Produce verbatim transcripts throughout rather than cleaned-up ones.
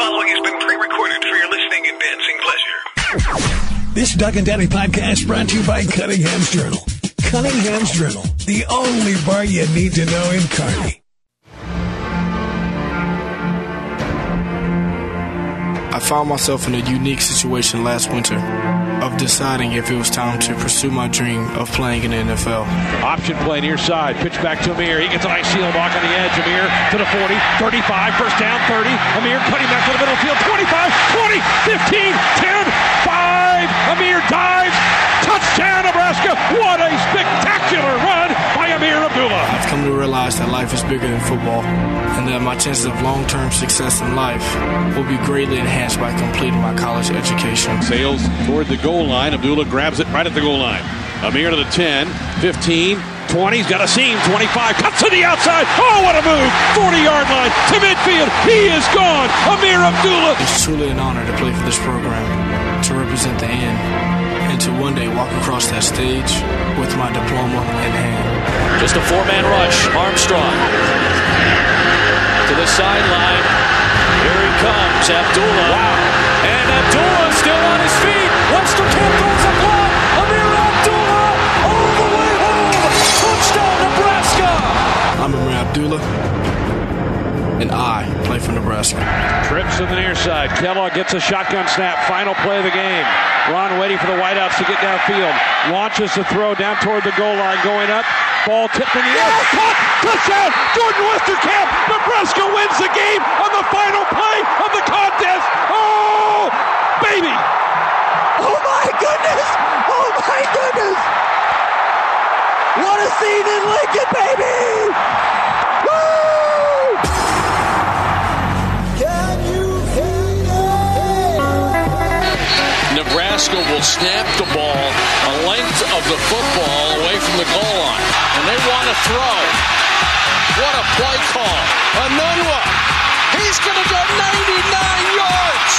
following has been pre-recorded for your listening and dancing pleasure. This Doug and Daddy podcast brought to you by Cunningham's Journal. Cunningham's Journal, the only bar you need to know in Kearney. I found myself in a unique situation last winter of deciding if it was time to pursue my dream of playing in the N F L. Option play near side, pitch back to Amir. He gets a nice seal block on the edge. Amir to the forty, thirty-five, first down, thirty. Amir cutting back to the middle of the field, twenty-five, twenty, fifteen, ten, five. Amir dives. Touchdown, Nebraska. What a spectacular run by Amir Abdullah. I've come to realize that life is bigger than football and that my chances of long-term success in life will be greatly enhanced by completing my college education. Sails toward the goal line. Abdullah grabs it right at the goal line. Amir to the ten, fifteen, twenty. He's got a seam. twenty-five. Cuts to the outside. Oh, what a move. forty-yard line to midfield. He is gone. Amir Abdullah. It's truly an honor to play for this program, to represent the N, and to one day walk across that stage with my diploma in hand. Just a four-man rush. Armstrong to the sideline. Here he comes, Abdullah. Wow. And Abdullah still on his feet. Westerkamp throws a block. Amir Abdullah all the way home. Touchdown, Nebraska. I'm Amir Abdullah, and I play for Nebraska. Trips to the near side. Kellogg gets a shotgun snap. Final play of the game. Ron waiting for the wideouts to get downfield. Launches the throw down toward the goal line. Going up. Ball tipped in the air. Caught. Touchdown. Jordan Westerkamp. Nebraska wins the game on the final play of the contest. Oh, baby. Oh, my goodness. Oh, my goodness. What a scene in Lincoln, baby. Woo! Can you Nebraska will snap the ball a length of the football away from the goal line. And they want to throw. What a play call. Anunwa. He's going to go ninety-nine yards.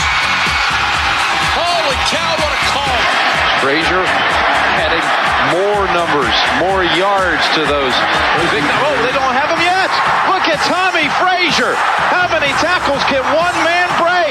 Holy cow, what a call. Frazier adding more numbers, more yards to those. Oh, they don't have him yet. Look at Tommy Frazier. How many tackles can one man break?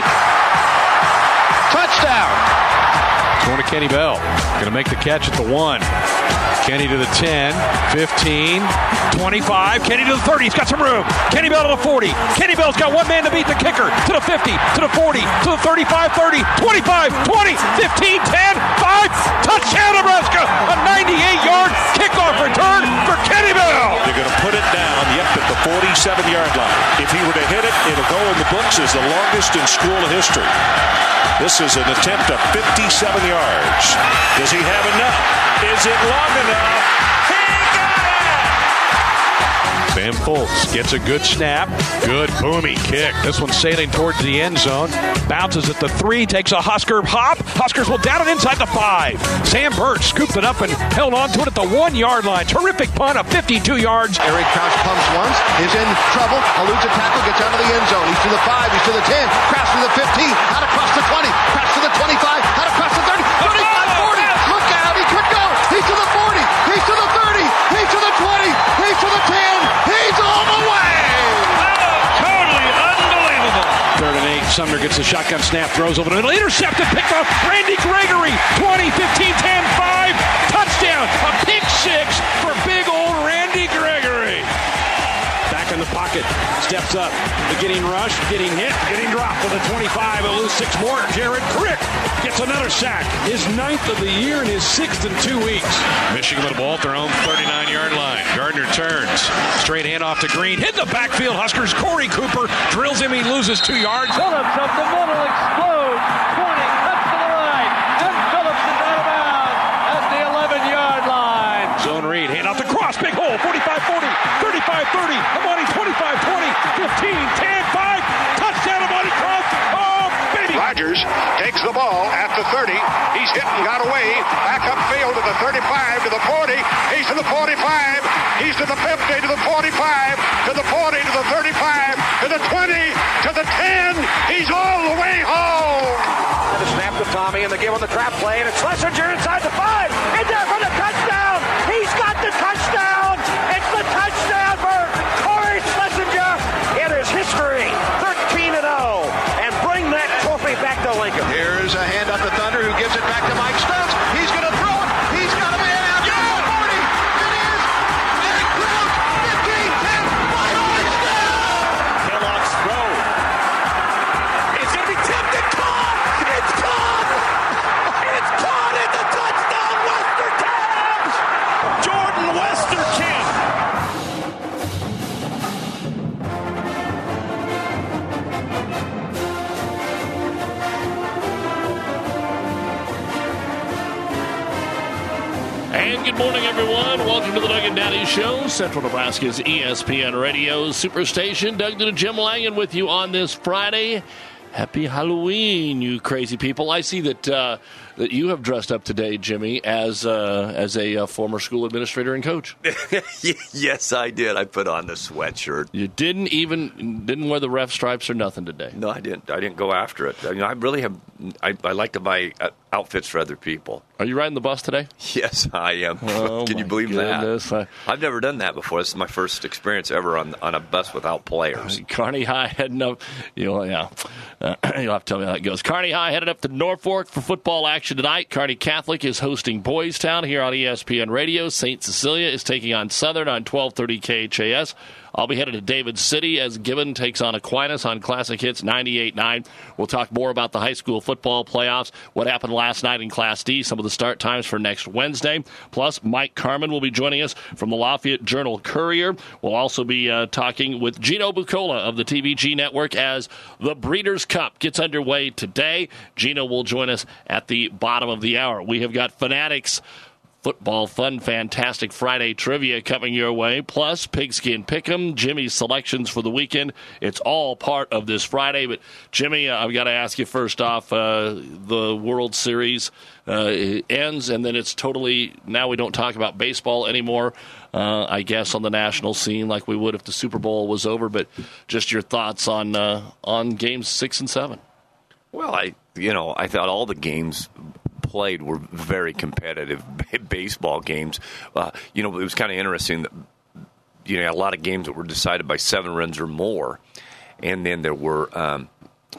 Touchdown. Going to Kenny Bell. Going to make the catch at the one. Kenny to the ten, fifteen, twenty-five. Kenny to the thirty. He's got some room. Kenny Bell to the forty. Kenny Bell's got one man to beat the kicker. To the fifty, to the forty, to the thirty-five, thirty, twenty-five, twenty, fifteen, ten, five. Touchdown, Nebraska. A ninety-eight-yard kickoff return for Kenny Bell. They're going to put it down, yep, at the forty-seven-yard line. If he were to hit it, it'll go in the books as the longest in school history. This is an attempt of fifty-seven yards. Does he have enough? Is it long enough? He got it! Sam Foltz gets a good snap. Good boomy kick. This one's sailing towards the end zone. Bounces at the three. Takes a Husker hop. Huskers will down it inside the five. Sam Birch scooped it up and held on to it at the one-yard line. Terrific punt of fifty-two yards. Eric Crouch pumps once. Is in trouble. Eludes a tackle. Gets out of the end zone. He's to the five. He's to the ten. Crafts to the fifteen. Out across the twenty. Crafts to the twenty-five. Out across the thirty. thirty-five, forty. Look out. He could go. He's to the forty. He's to the thirty. He's to the twenty. He's to the ten. He's on the way. Oh, totally unbelievable. Third and eight. Sumner gets a shotgun snap. Throws over the middle. Intercepted. Picked off. Randy Gregory. twenty, fifteen, ten, five. Touchdown. A pick six for big old Randy Gregory. Back in the pocket. Steps up. Getting rushed. Getting hit. Getting dropped to the twenty-five. He'll lose six more. Jared Crick gets another sack. His ninth of the year and his sixth in two weeks. Michigan with a ball at their own thirty-nine-yard line. Gardner turns. Straight handoff to Green. Hit the backfield. Huskers. Corey Cooper drills him. He loses two yards. Phillips up the middle. Explodes. twenty. Cuts to the right. And Phillips is out of bounds at the eleven-yard line. Zone read. Handoff to Cross. Big hole. forty-five forty. thirty-five thirty. Amani twenty-five twenty. fifteen ten five. Touchdown Amani Cross. Oh, baby. Rodgers takes the ball at the thirty. He's hit and got away. Back upfield to the thirty-five, to the forty. He's to the forty-five. He's to the fifty, to the forty-five, to the forty, to the thirty-five, to the twenty, to the ten. He's all the way home. The snap to Tommy and the give on the trap play, and it's Schlesinger inside the five. In there for the touchdown. He's got the touchdown. It's the touchdown for Corey Schlesinger. It is history. thirteen and oh. And bring There's a hand up to Thunder, who gives it back to Mike Stokes. He's going to throw it. He's got a man out. Yeah! forty. It is. Eric Crouch. fifteen, ten, five, touchdown! Kellogg's throw. It's going to be tipped and caught. It's caught. It's caught. It's a touchdown, Western Cavs. Jordan Westerkamp. And good morning, everyone. Welcome to the Doug and Daddy Show, Central Nebraska's E S P N Radio Superstation. Doug and Jim Langen with you on this Friday. Happy Halloween, you crazy people. I see that uh, that you have dressed up today, Jimmy, as uh, as a uh, former school administrator and coach. Yes, I did. I put on the sweatshirt. You didn't even didn't wear the ref stripes or nothing today. No, I didn't. I didn't go after it. I mean, I really have. I, I like to buy outfits for other people. Are you riding the bus today? Yes, I am. Oh, Can you believe goodness. that? I've never done that before. This is my first experience ever on on a bus without players. Kearney High heading up. You'll, yeah, uh, you'll have to tell me how it goes. Kearney High headed up to Norfolk for football action tonight. Kearney Catholic is hosting Boys Town here on E S P N Radio. Saint Cecilia is taking on Southern on twelve thirty K H A S. I'll be headed to David City as Gibbon takes on Aquinas on Classic Hits ninety-eight nine. We'll talk more about the high school football playoffs, what happened last night in Class D, some of the start times for next Wednesday. Plus, Mike Carmen will be joining us from the Lafayette Journal-Courier. We'll also be uh, talking with Gino Bucola of the T V G Network as the Breeders' Cup gets underway today. Gino will join us at the bottom of the hour. We have got Fanatics football fun, fantastic Friday trivia coming your way, plus Pigskin Pick'em, Jimmy's selections for the weekend. It's all part of this Friday. But, Jimmy, uh, I've got to ask you first off, uh, the World Series uh, ends, and then it's totally, now we don't talk about baseball anymore, uh, I guess, on the national scene like we would if the Super Bowl was over. But just your thoughts on uh, on games six and seven. Well, I, you know, I thought all the games played were very competitive baseball games. Uh, you know, it was kind of interesting that, you know, a lot of games that were decided by seven runs or more. And then there were, um,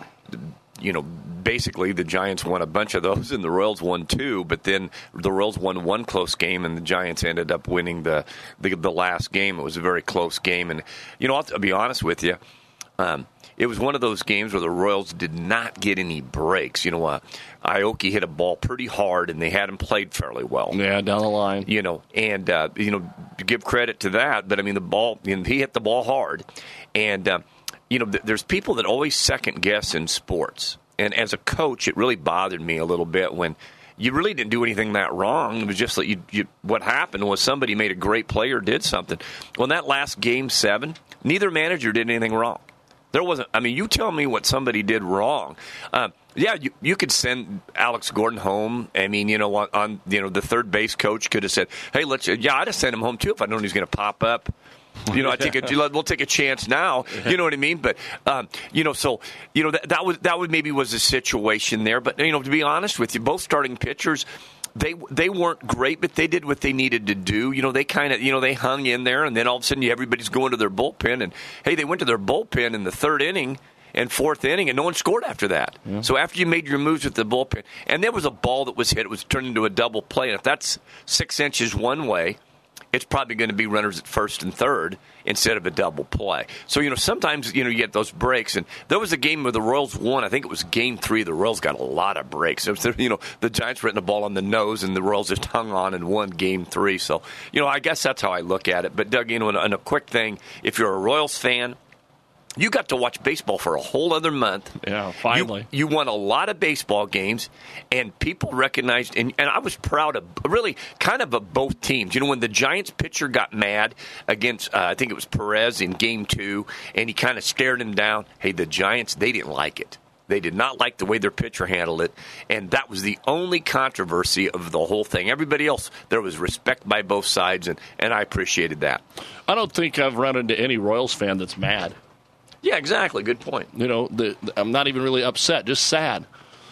you know, basically the Giants won a bunch of those and the Royals won two, but then the Royals won one close game and the Giants ended up winning the, the, the last game. It was a very close game. And, you know, I'll, I'll be honest with you, um, it was one of those games where the Royals did not get any breaks. You know, uh, Aoki hit a ball pretty hard, and they hadn't played fairly well. Yeah, down the line. You know, and, uh, you know, to give credit to that, but, I mean, the ball, you know, he hit the ball hard. And, uh, you know, th- there's people that always second-guess in sports. And as a coach, it really bothered me a little bit when you really didn't do anything that wrong. It was just that you, you, what happened was somebody made a great play or did something. Well, in that last game seven, neither manager did anything wrong. There wasn't. I mean, you tell me what somebody did wrong. Uh, yeah, you you could send Alex Gordon home. I mean, you know, on, on you know the third base coach could have said, "Hey, let's." Yeah, I'd have sent him home too if I known he was going to pop up. You know, I think it, we'll take a chance now. You know what I mean? But um, you know, so you know that that was that was maybe was a situation there. But you know, to be honest with you, both starting pitchers. They they weren't great, but they did what they needed to do. You know, they kind of, you know, they hung in there, and then all of a sudden everybody's going to their bullpen. And, hey, they went to their bullpen in the third inning and fourth inning, and no one scored after that. Yeah. So after you made your moves with the bullpen, and there was a ball that was hit, it was turned into a double play. And if that's six inches one way, it's probably going to be runners at first and third instead of a double play. So, you know, sometimes, you know, you get those breaks. And there was a game where the Royals won. I think it was game three. The Royals got a lot of breaks. It was, you know, the Giants were hitting the ball on the nose, and the Royals just hung on and won game three. So, you know, I guess that's how I look at it. But, Doug, you know, and a quick thing, if you're a Royals fan, you got to watch baseball for a whole other month. Yeah, finally. You, you won a lot of baseball games, and people recognized, and, and I was proud of, really, kind of of both teams. You know, when the Giants pitcher got mad against, uh, I think it was Perez in game two, and he kind of stared him down, hey, the Giants, they didn't like it. They did not like the way their pitcher handled it, and that was the only controversy of the whole thing. Everybody else, there was respect by both sides, and, and I appreciated that. I don't think I've run into any Royals fan that's mad. Yeah, exactly. Good point. You know, the, the, I'm not even really upset, just sad.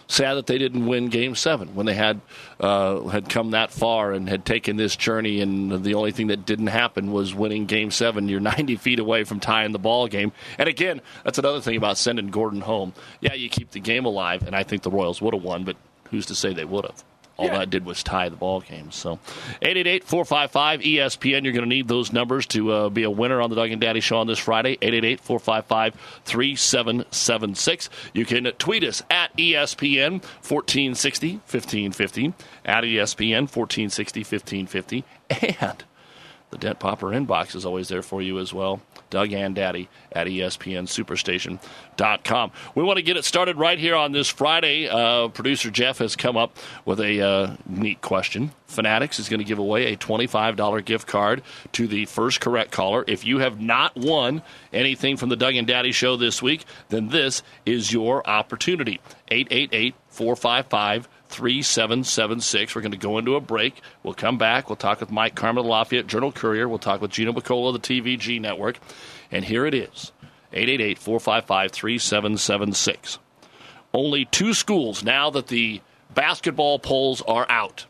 sad that they didn't win Game Seven when they had uh, had come that far and had taken this journey. And the only thing that didn't happen was winning Game Seven. You're ninety feet away from tying the ball game. And again, that's another thing about sending Gordon home. Yeah, you keep the game alive, and I think the Royals would have won, but who's to say they would have? All yeah. that did was tie the ball game. So, eight eight eight, four five five, E S P N. You're going to need those numbers to uh, be a winner on the Doug and Daddy Show on this Friday. eight eight eight, four five five, three seven seven six. You can tweet us at E S P N fourteen sixty, fifteen fifty, at E S P N fourteen sixty, fifteen fifty, and the Dent Popper inbox is always there for you as well. Doug and Daddy at E S P N Superstation dot com. We want to get it started right here on this Friday. Uh, producer Jeff has come up with a uh, neat question. Fanatics is going to give away a twenty-five dollars gift card to the first correct caller. If you have not won anything from the Doug and Daddy Show this week, then this is your opportunity. eight eight eight, four five five, three seven seven six. We're going to go into a break. We'll come back. We'll talk with Mike Carmen of the Lafayette Journal-Courier. We'll talk with Gino Bacola of the T V G Network. And here it is, eight eight eight, four five five, three seven seven six. Only two schools, now that the basketball polls are out,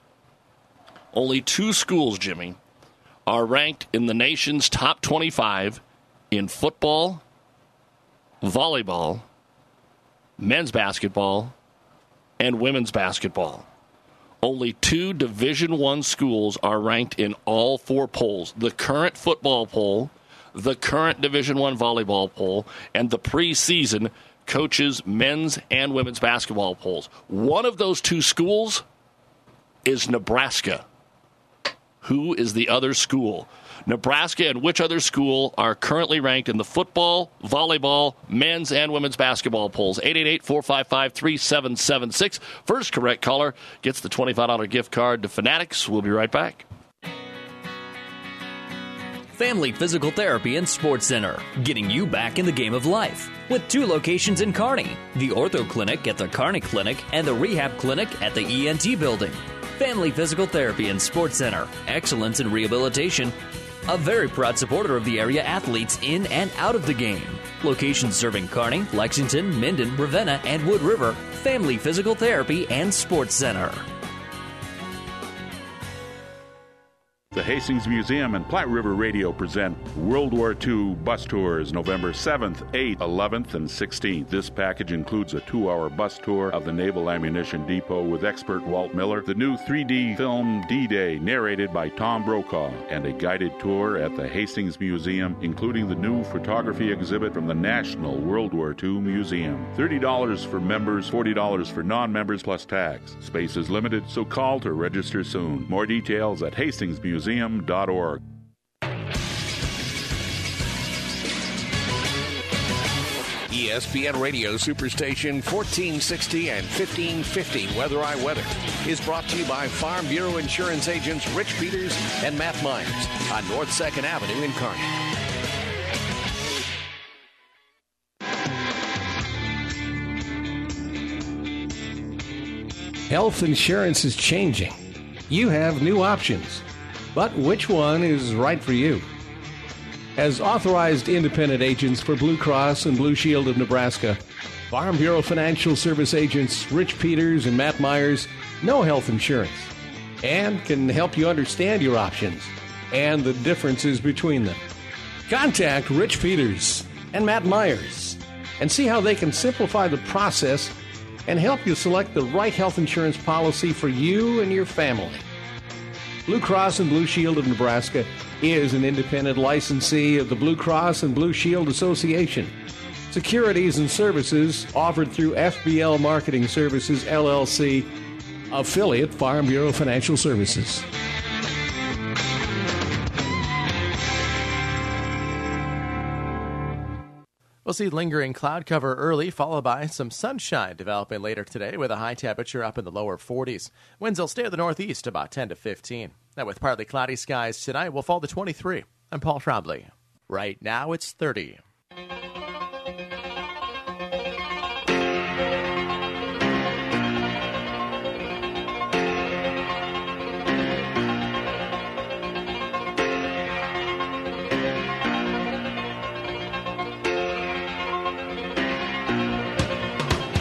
only two schools, Jimmy, are ranked in the nation's top twenty-five in football, volleyball, men's basketball, and women's basketball. Only two Division I schools are ranked in all four polls. The current football poll, the current Division I volleyball poll, and the preseason coaches men's and women's basketball polls. One of those two schools is Nebraska. Who is the other school? Nebraska and which other school are currently ranked in the football, volleyball, men's, and women's basketball polls? eight eight eight, four five five, three seven seven six. First correct caller gets the twenty-five dollars gift card to Fanatics. We'll be right back. Family Physical Therapy and Sports Center, getting you back in the game of life. With two locations in Kearney, the Ortho Clinic at the Kearney Clinic and the Rehab Clinic at the E N T Building. Family Physical Therapy and Sports Center, excellence in rehabilitation. A very proud supporter of the area athletes in and out of the game. Locations serving Kearney, Lexington, Minden, Ravenna, and Wood River. Family Physical Therapy and Sports Center. The Hastings Museum and Platte River Radio present World War Two Bus Tours November seventh, eighth, eleventh, and sixteenth. This package includes a two-hour bus tour of the Naval Ammunition Depot with expert Walt Miller, the new three D film D-Day narrated by Tom Brokaw, and a guided tour at the Hastings Museum, including the new photography exhibit from the National World War Two Museum. thirty dollars for members, forty dollars for non-members plus tax. Space is limited, so call to register soon. More details at Hastings Museum. Museum dot org. E S P N Radio Superstation fourteen sixty and fifteen fifty Weather I Weather is brought to you by Farm Bureau Insurance agents Rich Peters and Matt Myers on North second Avenue in Kearney. Health insurance is changing. You have new options. But which one is right for you? As authorized independent agents for Blue Cross and Blue Shield of Nebraska, Farm Bureau Financial Service agents Rich Peters and Matt Myers know health insurance and can help you understand your options and the differences between them. Contact Rich Peters and Matt Myers and see how they can simplify the process and help you select the right health insurance policy for you and your family. Blue Cross and Blue Shield of Nebraska is an independent licensee of the Blue Cross and Blue Shield Association. Securities and services offered through F B L Marketing Services, L L C, affiliate Farm Bureau Financial Services. We'll see lingering cloud cover early, followed by some sunshine developing later today with a high temperature up in the lower forties. Winds will stay to the northeast about ten to fifteen. Now with partly cloudy skies tonight, we'll fall to twenty-three. I'm Paul Trombley. Right now it's thirty.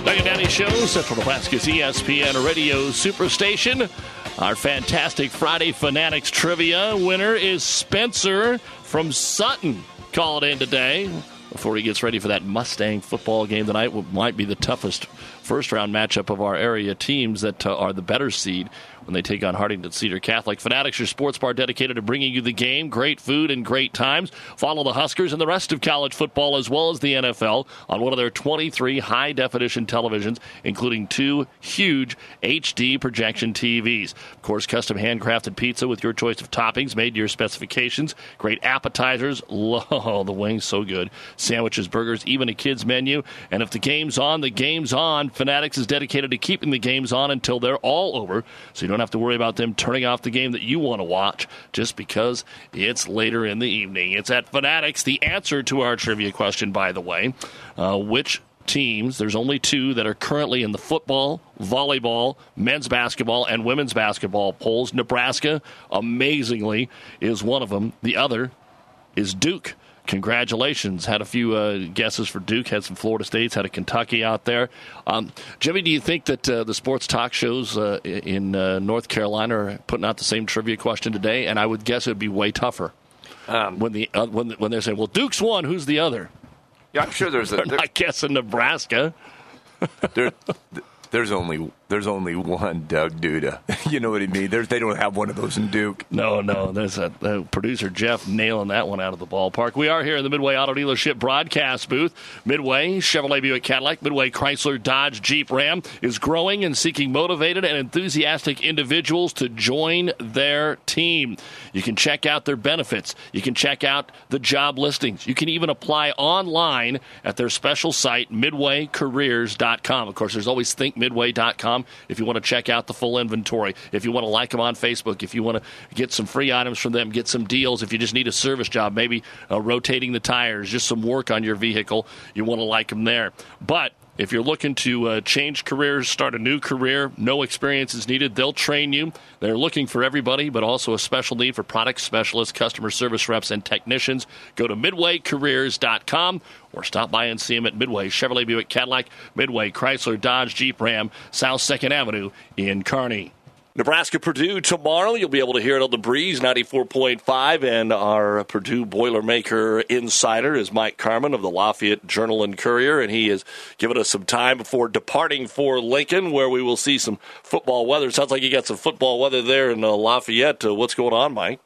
Doug and Daddy Show, Central Nebraska's E S P N Radio Superstation. Our fantastic Friday Fanatics trivia winner is Spencer from Sutton. Called in today before he gets ready for that Mustang football game tonight, what might be the toughest first-round matchup of our area teams that uh, are the better seed when they take on Hartington Cedar Catholic. Fanatics, your sports bar dedicated to bringing you the game, great food, and great times. Follow the Huskers and the rest of college football as well as the N F L on one of their twenty-three high-definition televisions, including two huge H D projection T Vs. Of course, custom handcrafted pizza with your choice of toppings made to your specifications. Great appetizers. Oh, the wings, so good. Sandwiches, burgers, even a kids menu. And if the game's on, the game's on. Fanatics is dedicated to keeping the games on until they're all over, so you don't have to worry about them turning off the game that you want to watch just because it's later in the evening. It's at Fanatics. The answer to our trivia question, by the way, uh, which teams, there's only two that are currently in the football, volleyball, men's basketball, and women's basketball polls. Nebraska, amazingly, is one of them. The other is Duke. Congratulations. Had a few uh, guesses for Duke, had some Florida States, had a Kentucky out there. Um, Jimmy, do you think that uh, the sports talk shows uh, in uh, North Carolina are putting out the same trivia question today? And I would guess it would be way tougher um, when the uh, when, when they're saying, well, Duke's one, who's the other? Yeah, I'm sure there's a... They're not guessing Nebraska. there, there's only there's only one Doug Duda. You know what I mean? There's, they don't have one of those in Duke. No, no. There's a, a producer, Jeff, nailing that one out of the ballpark. We are here in the Midway Auto Dealership broadcast booth. Midway, Chevrolet Buick Cadillac, Midway Chrysler Dodge Jeep Ram is growing and seeking motivated and enthusiastic individuals to join their team. You can check out their benefits. You can check out the job listings. You can even apply online at their special site, midway careers dot com. Of course, there's always think midway dot com if you want to check out the full inventory, if you want to like them on Facebook, if you want to get some free items from them, get some deals, if you just need a service job, maybe uh, rotating the tires, just some work on your vehicle, you want to like them there. But if you're looking to uh, change careers, start a new career, no experience is needed, they'll train you. They're looking for everybody, but also a special need for product specialists, customer service reps, and technicians. Go to midway careers dot com or stop by and see them at Midway Chevrolet Buick Cadillac, Midway Chrysler Dodge Jeep Ram, South second Avenue in Kearney. Nebraska-Purdue tomorrow. You'll be able to hear it on the Breeze ninety-four point five, and our Purdue Boilermaker insider is Mike Carman of the Lafayette Journal and Courier, and he has given us some time before departing for Lincoln, where we will see some football weather. It sounds like you got some football weather there in uh, Lafayette. Uh, what's going on, Mike?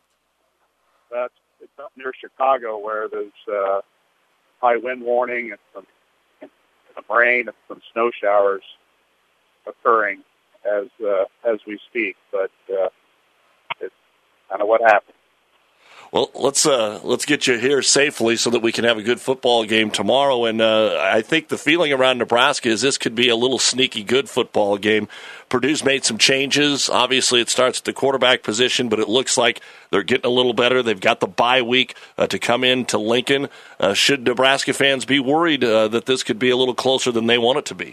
That's it's up near Chicago, where there's uh, high wind warning and some, some rain and some snow showers occurring as uh, as we speak, but uh, it's kind of what happened. Well, let's uh, let's get you here safely so that we can have a good football game tomorrow. And uh, I think the feeling around Nebraska is this could be a little sneaky good football game. Purdue's made some changes. Obviously, it starts at the quarterback position, but it looks like they're getting a little better. They've got the bye week uh, to come in to Lincoln. Uh, should Nebraska fans be worried uh, that this could be a little closer than they want it to be?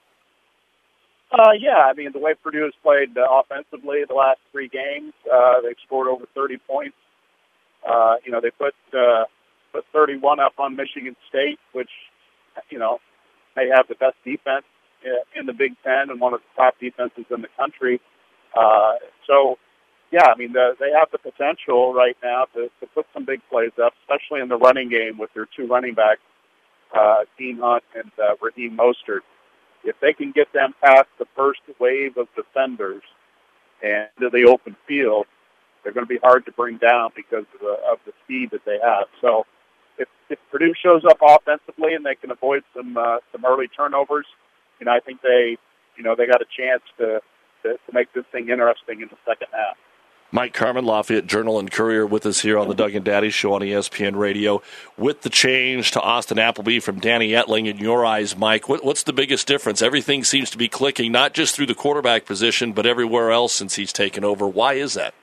Uh, yeah, I mean, the way Purdue has played uh, offensively the last three games, uh, they've scored over thirty points. Uh, you know, they put uh, put thirty-one up on Michigan State, which, you know, they have the best defense in the Big Ten and one of the top defenses in the country. Uh, so, yeah, I mean, the, they have the potential right now to, to put some big plays up, especially in the running game with their two running backs, uh, Dean Hunt and uh, Raheem Mostert. If they can get them past the first wave of defenders and to the open field, they're going to be hard to bring down because of the, of the speed that they have. So if, if Purdue shows up offensively and they can avoid some uh, some early turnovers, you know, I think they, you know, they got a chance to, to, to make this thing interesting in the second half. Mike Carman, Lafayette Journal and Courier, with us here on the Doug and Daddy Show on E S P N Radio. With the change to Austin Appleby from Danny Etling, in your eyes, Mike, what, what's the biggest difference? Everything seems to be clicking, not just through the quarterback position, but everywhere else since he's taken over. Why is that?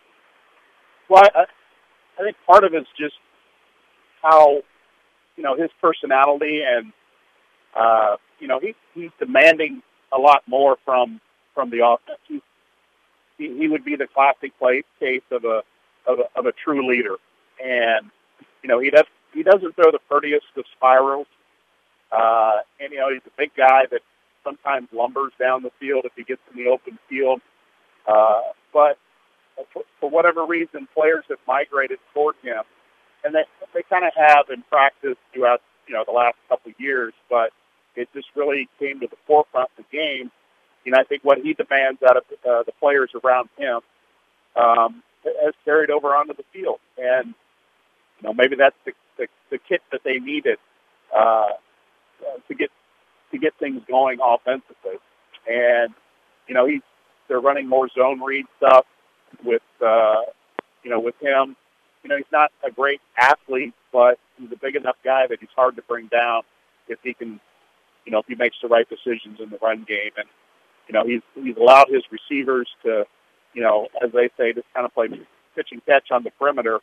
Well, I, I think part of it's just how, you know, his personality and, uh, you know, he, he's demanding a lot more from from the offense. He's, he, he would be the classic play case of a, of a of a true leader, and you know, he does he doesn't throw the prettiest of spirals, uh, and you know, he's a big guy that sometimes lumbers down the field if he gets in the open field. Uh, but for, for whatever reason, players have migrated toward him, and they they kind of have in practice throughout you know the last couple of years. But it just really came to the forefront of the game. You know, I think what he demands out of uh, the players around him um, has carried over onto the field, and you know maybe that's the the, the kit that they needed uh, to get to get things going offensively. And you know he's they're running more zone read stuff with uh, you know with him. You know he's not a great athlete, but he's a big enough guy that he's hard to bring down if he can you know if he makes the right decisions in the run game. And you know he's he's allowed his receivers to you know as they say just kind of play pitch and catch on the perimeter,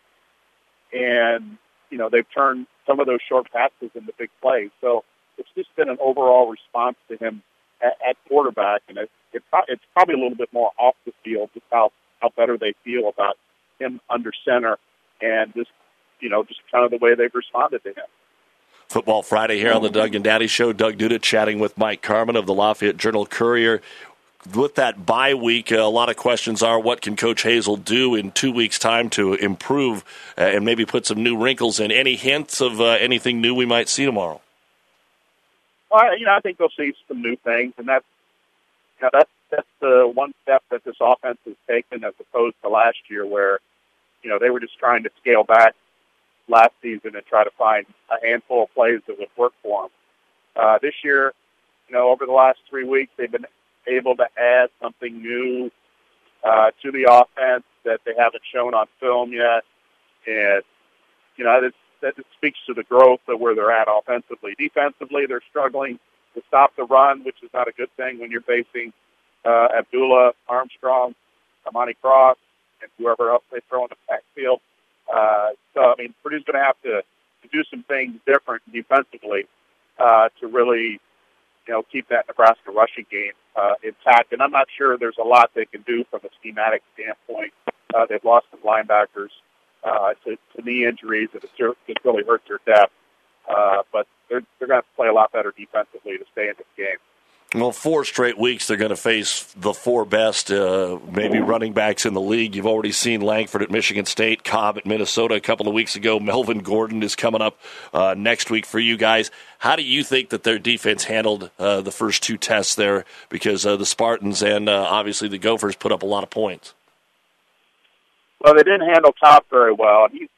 and you know they've turned some of those short passes into big plays. So it's just been an overall response to him at, at quarterback, and it, it, it's probably a little bit more off the field, just how, how better they feel about him under center, and just, you know, just kind of the way they've responded to him. Football Friday here on the Doug and Daddy Show. Doug Duda chatting with Mike Carmin of the Lafayette Journal-Courier. With that bye week, a lot of questions are, what can Coach Hazel do in two weeks' time to improve uh, and maybe put some new wrinkles in? Any hints of uh, anything new we might see tomorrow? Well, you know, I think they'll see some new things, and that's, you know, that's, that's the one step that this offense has taken as opposed to last year where, you know, they were just trying to scale back last season and try to find a handful of plays that would work for them. Uh, this year, you know, over the last three weeks, they've been able to add something new uh, to the offense that they haven't shown on film yet. And, you know, that, that speaks to the growth of where they're at offensively. Defensively, they're struggling to stop the run, which is not a good thing when you're facing uh, Abdullah, Armstrong, Amani Cross, and whoever else they throw in the backfield. Uh, so, I mean, Purdue's going to have to, to do some things different defensively uh, to really, you know, keep that Nebraska rushing game uh, intact. And I'm not sure there's a lot they can do from a schematic standpoint. Uh, they've lost some linebackers uh, to, to knee injuries, and it's really hurt their depth. Uh, but they're, they're going to have to play a lot better defensively to stay in this game. Well, four straight weeks they're going to face the four best, uh, maybe running backs in the league. You've already seen Langford at Michigan State, Cobb at Minnesota a couple of weeks ago. Melvin Gordon is coming up uh, next week for you guys. How do you think that their defense handled uh, the first two tests there? Because uh, the Spartans and uh, obviously the Gophers put up a lot of points. Well, they didn't handle Cobb very well. He's,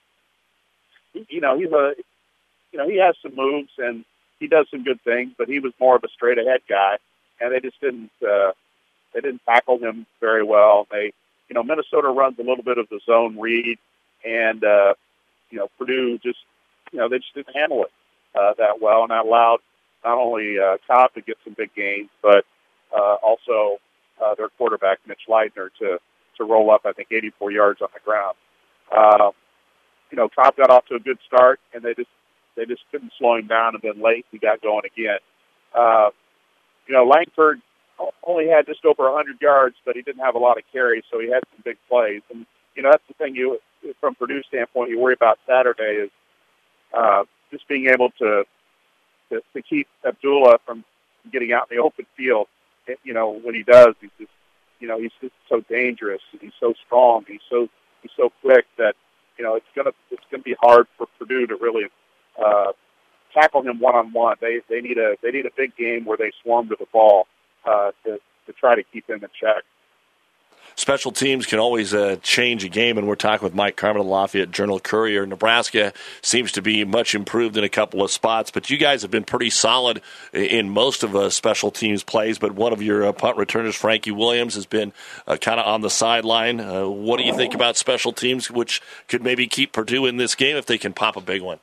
he, you know, he's a, you know, he has some moves and he does some good things, but he was more of a straight-ahead guy, and they just didn't uh, they didn't tackle him very well. They, you know, Minnesota runs a little bit of the zone read, and uh, you know, Purdue just, you know, they just didn't handle it uh, that well, and that allowed not only uh, Cobb to get some big gains, but uh, also uh, their quarterback Mitch Leitner to to roll up, I think, eighty-four yards on the ground. Uh, you know, Cobb got off to a good start, and they just They just couldn't slow him down, and then late he got going again. Uh, you know, Langford only had just over one hundred yards, but he didn't have a lot of carries, so he had some big plays. And, you know, that's the thing you, from Purdue standpoint, you worry about Saturday is uh, just being able to, to to keep Abdullah from getting out in the open field. You know, when he does, he's just, you know, he's just so dangerous. He's so strong. He's so he's so quick that, you know, it's gonna it's gonna be hard for Purdue to really Uh, tackle him one on one. They they need a they need a big game where they swarm to the ball uh, to to try to keep him in check. Special teams can always uh, change a game, and we're talking with Mike Carmin of the Lafayette Journal-Courier. Nebraska seems to be much improved in a couple of spots, but you guys have been pretty solid in most of uh, special teams plays. But one of your uh, punt returners, Frankie Williams, has been uh, kind of on the sideline. Uh, what do you think about special teams, which could maybe keep Purdue in this game if they can pop a big one?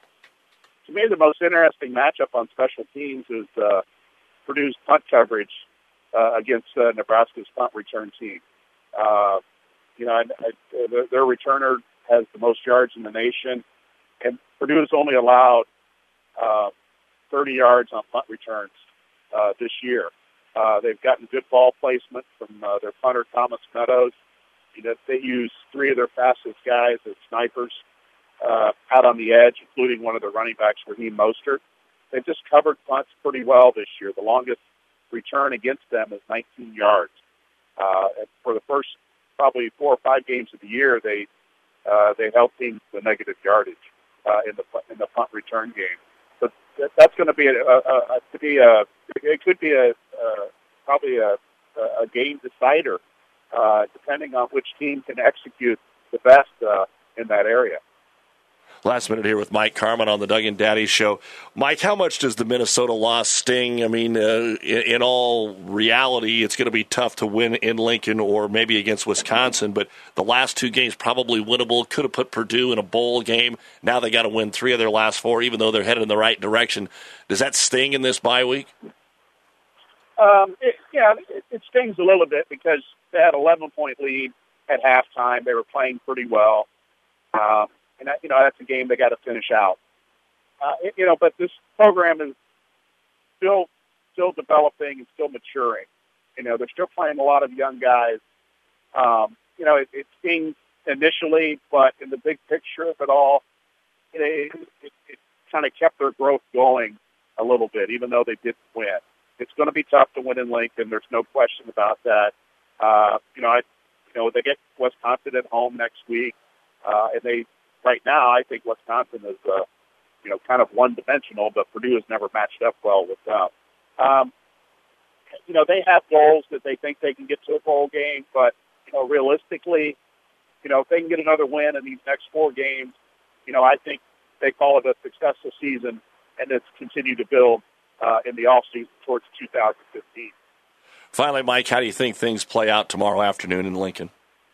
To me, the most interesting matchup on special teams is uh, Purdue's punt coverage uh, against uh, Nebraska's punt return team. Uh, you know, I, I, their, their returner has the most yards in the nation, and Purdue has only allowed uh, thirty yards on punt returns uh, this year. Uh, they've gotten good ball placement from uh, their punter, Thomas Meadows. You know, they use three of their fastest guys as snipers uh, out on the edge, including one of the running backs, Raheem Mostert. They've just covered punts pretty well this year. The longest return against them is nineteen yards. Uh, and for the first probably four or five games of the year, they uh, they held teams to negative yardage uh, in the in the punt return game. So that, that's going to be a, a, a to be a it could be a, a probably a, a game decider, uh, depending on which team can execute the best uh, in that area. Last minute here with Mike Carmin on the Doug and Daddy Show. Mike, how much does the Minnesota loss sting? I mean, uh, in, in all reality, it's going to be tough to win in Lincoln or maybe against Wisconsin, but the last two games probably winnable. Could have put Purdue in a bowl game. Now they got to win three of their last four, even though they're headed in the right direction. Does that sting in this bye week? Um, it, yeah, it, it stings a little bit because they had an eleven-point lead at halftime. They were playing pretty well. Um, And, you know, that's a game they got to finish out. Uh, it, you know, but this program is still still developing and still maturing. You know, they're still playing a lot of young guys. Um, you know, it, it stings initially, but in the big picture of it all, it, it, it kind of kept their growth going a little bit, even though they didn't win. It's going to be tough to win in Lincoln. There's no question about that. Uh, you know, I, you know, they get Wisconsin at home next week, uh, and they. Right now, I think Wisconsin is, uh, you know, kind of one-dimensional, but Purdue has never matched up well with them. Um, you know, they have goals that they think they can get to a bowl game, but, you know, realistically, you know, if they can get another win in these next four games, you know, I think they call it a successful season, and it's continue to build uh, in the offseason towards two thousand fifteen. Finally, Mike, how do you think things play out tomorrow afternoon in Lincoln?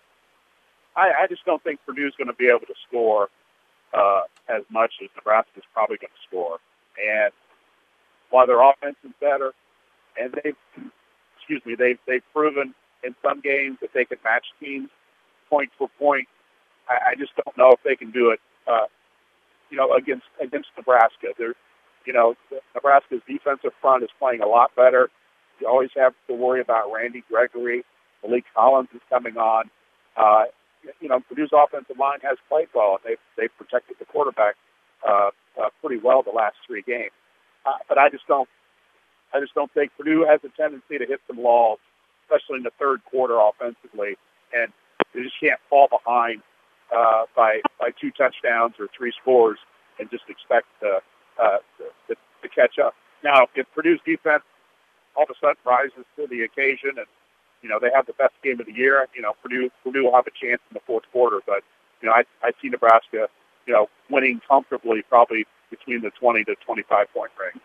I, I just don't think Purdue's going to be able to score uh, as much as Nebraska's probably going to score. And while their offense is better, and they've, excuse me, they've, they've proven in some games that they can match teams point for point, I, I just don't know if they can do it, uh, you know, against against Nebraska. They're, you know, Nebraska's defensive front is playing a lot better. You always have to worry about Randy Gregory. Malik Collins is coming on. Uh, You know, Purdue's offensive line has played well, and they've, they've protected the quarterback uh, uh, pretty well the last three games. Uh, but I just don't, I just don't think Purdue has a tendency to hit some walls, especially in the third quarter offensively, and they just can't fall behind uh, by by two touchdowns or three scores and just expect to, uh, to, to catch up. Now, if Purdue's defense all of a sudden rises to the occasion and you know, they have the best game of the year. You know, Purdue Purdue will have a chance in the fourth quarter, but you know, I I see Nebraska, you know, winning comfortably, probably between the twenty to twenty-five point range.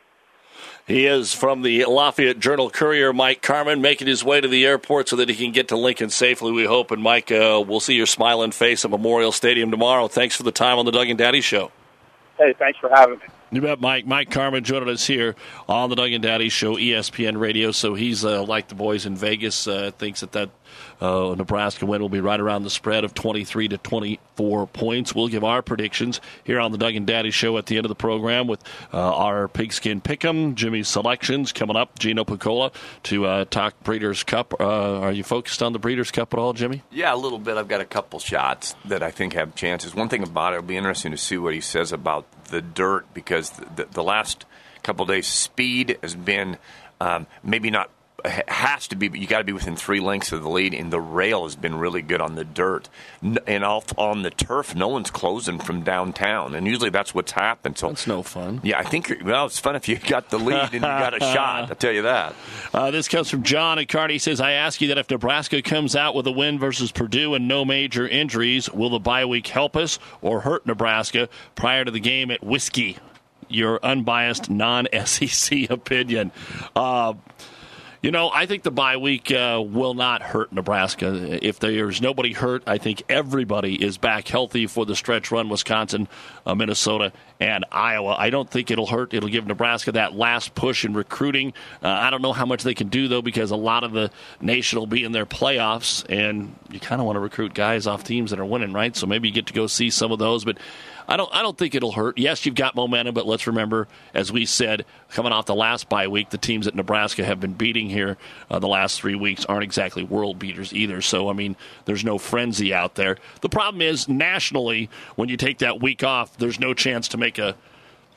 He is from the Lafayette Journal Courier, Mike Carmin, making his way to the airport so that he can get to Lincoln safely, we hope. And Mike, uh, we'll see your smiling face at Memorial Stadium tomorrow. Thanks for the time on the Doug and Daddy Show. Hey, thanks for having me. You bet, Mike. Mike Carmin joining us here on the Doug and Daddy Show, E S P N Radio. So he's uh, like the boys in Vegas, uh, thinks that that uh, Nebraska win will be right around the spread of twenty-three to twenty-four points. We'll give our predictions here on the Doug and Daddy Show at the end of the program with uh, our Pigskin Pick'em, Jimmy's Selections coming up, Gino Picola to uh, talk Breeders' Cup. Uh, are you focused on the Breeders' Cup at all, Jimmy? Yeah, a little bit. I've got a couple shots that I think have chances. One thing about it, it'll be interesting to see what he says about the dirt, because the, the, the last couple of days, speed has been um, maybe not has to be, but you got to be within three lengths of the lead, and the rail has been really good on the dirt. And off on the turf, no one's closing from downtown, and usually that's what's happened. So that's no fun. Yeah, I think you're, well, it's fun if you got the lead and you got a shot. I'll tell you that. Uh, this comes from John at Cardi. He says, I ask you that if Nebraska comes out with a win versus Purdue and no major injuries, will the bye week help us or hurt Nebraska prior to the game at Whiskey? Your unbiased non-S E C opinion. Uh, You know, I think the bye week uh, will not hurt Nebraska. If there's nobody hurt, I think everybody is back healthy for the stretch run, Wisconsin, uh, Minnesota, and Iowa. I don't think it'll hurt. It'll give Nebraska that last push in recruiting. Uh, I don't know how much they can do, though, because a lot of the nation will be in their playoffs, and you kind of want to recruit guys off teams that are winning, right? So maybe you get to go see some of those, but I don't I don't think it'll hurt. Yes, you've got momentum, but let's remember, as we said, coming off the last bye week, the teams that Nebraska have been beating here uh, the last three weeks aren't exactly world beaters either. So, I mean, there's no frenzy out there. The problem is, nationally, when you take that week off, there's no chance to make a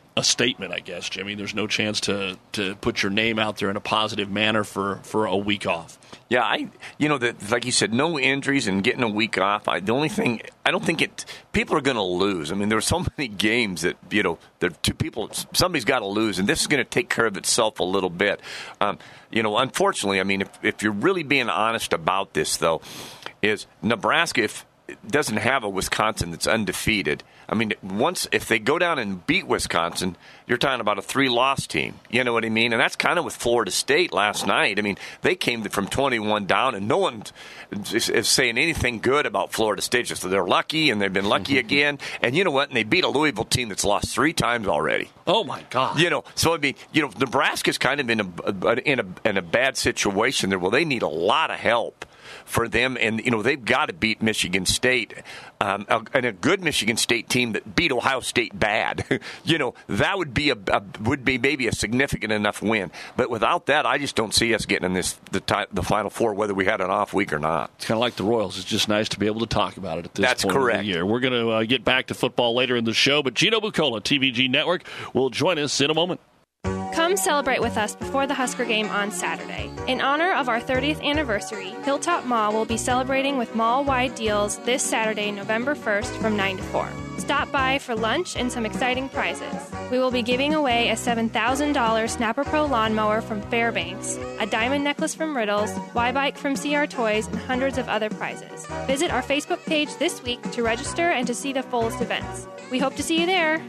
a statement, I guess, Jimmy. There's no chance to, to put your name out there in a positive manner for, for a week off. Yeah, I, you know, the, like you said, no injuries and getting a week off. I, the only thing, I don't think it, people are going to lose. I mean, there are so many games that, you know, there two people, somebody's got to lose, and this is going to take care of itself a little bit. Um, you know, unfortunately, I mean, if, if you're really being honest about this, though, is Nebraska, if doesn't have a Wisconsin that's undefeated. I mean, once if they go down and beat Wisconsin, you're talking about a three-loss team. You know what I mean? And that's kind of with Florida State last night. I mean, they came from twenty-one down, and no one is, is saying anything good about Florida State. Just that they're lucky, and they've been lucky again. And you know what? And they beat a Louisville team that's lost three times already. Oh my God! You know, so I mean, you know, Nebraska's kind of in a in a in a bad situation there. Well, they need a lot of help for them, and you know they've got to beat Michigan State, um, a, and a good Michigan State team that beat Ohio State bad. you know that would be a, a would be maybe a significant enough win. But without that, I just don't see us getting in this the ti- the Final Four, whether we had an off week or not. It's kind of like the Royals. It's just nice to be able to talk about it at this That's point correct. of the year. We're going to uh, get back to football later in the show, but Gino Bucola, T V G Network, will join us in a moment. Come celebrate with us before the Husker game on Saturday. In honor of our thirtieth anniversary, Hilltop Mall will be celebrating with mall-wide deals this Saturday, November first from nine to four. Stop by for lunch and some exciting prizes. We will be giving away a seven thousand dollars Snapper Pro lawnmower from Fairbanks, a diamond necklace from Riddles, Y-Bike from C R Toys, and hundreds of other prizes. Visit our Facebook page this week to register and to see the fullest events. We hope to see you there.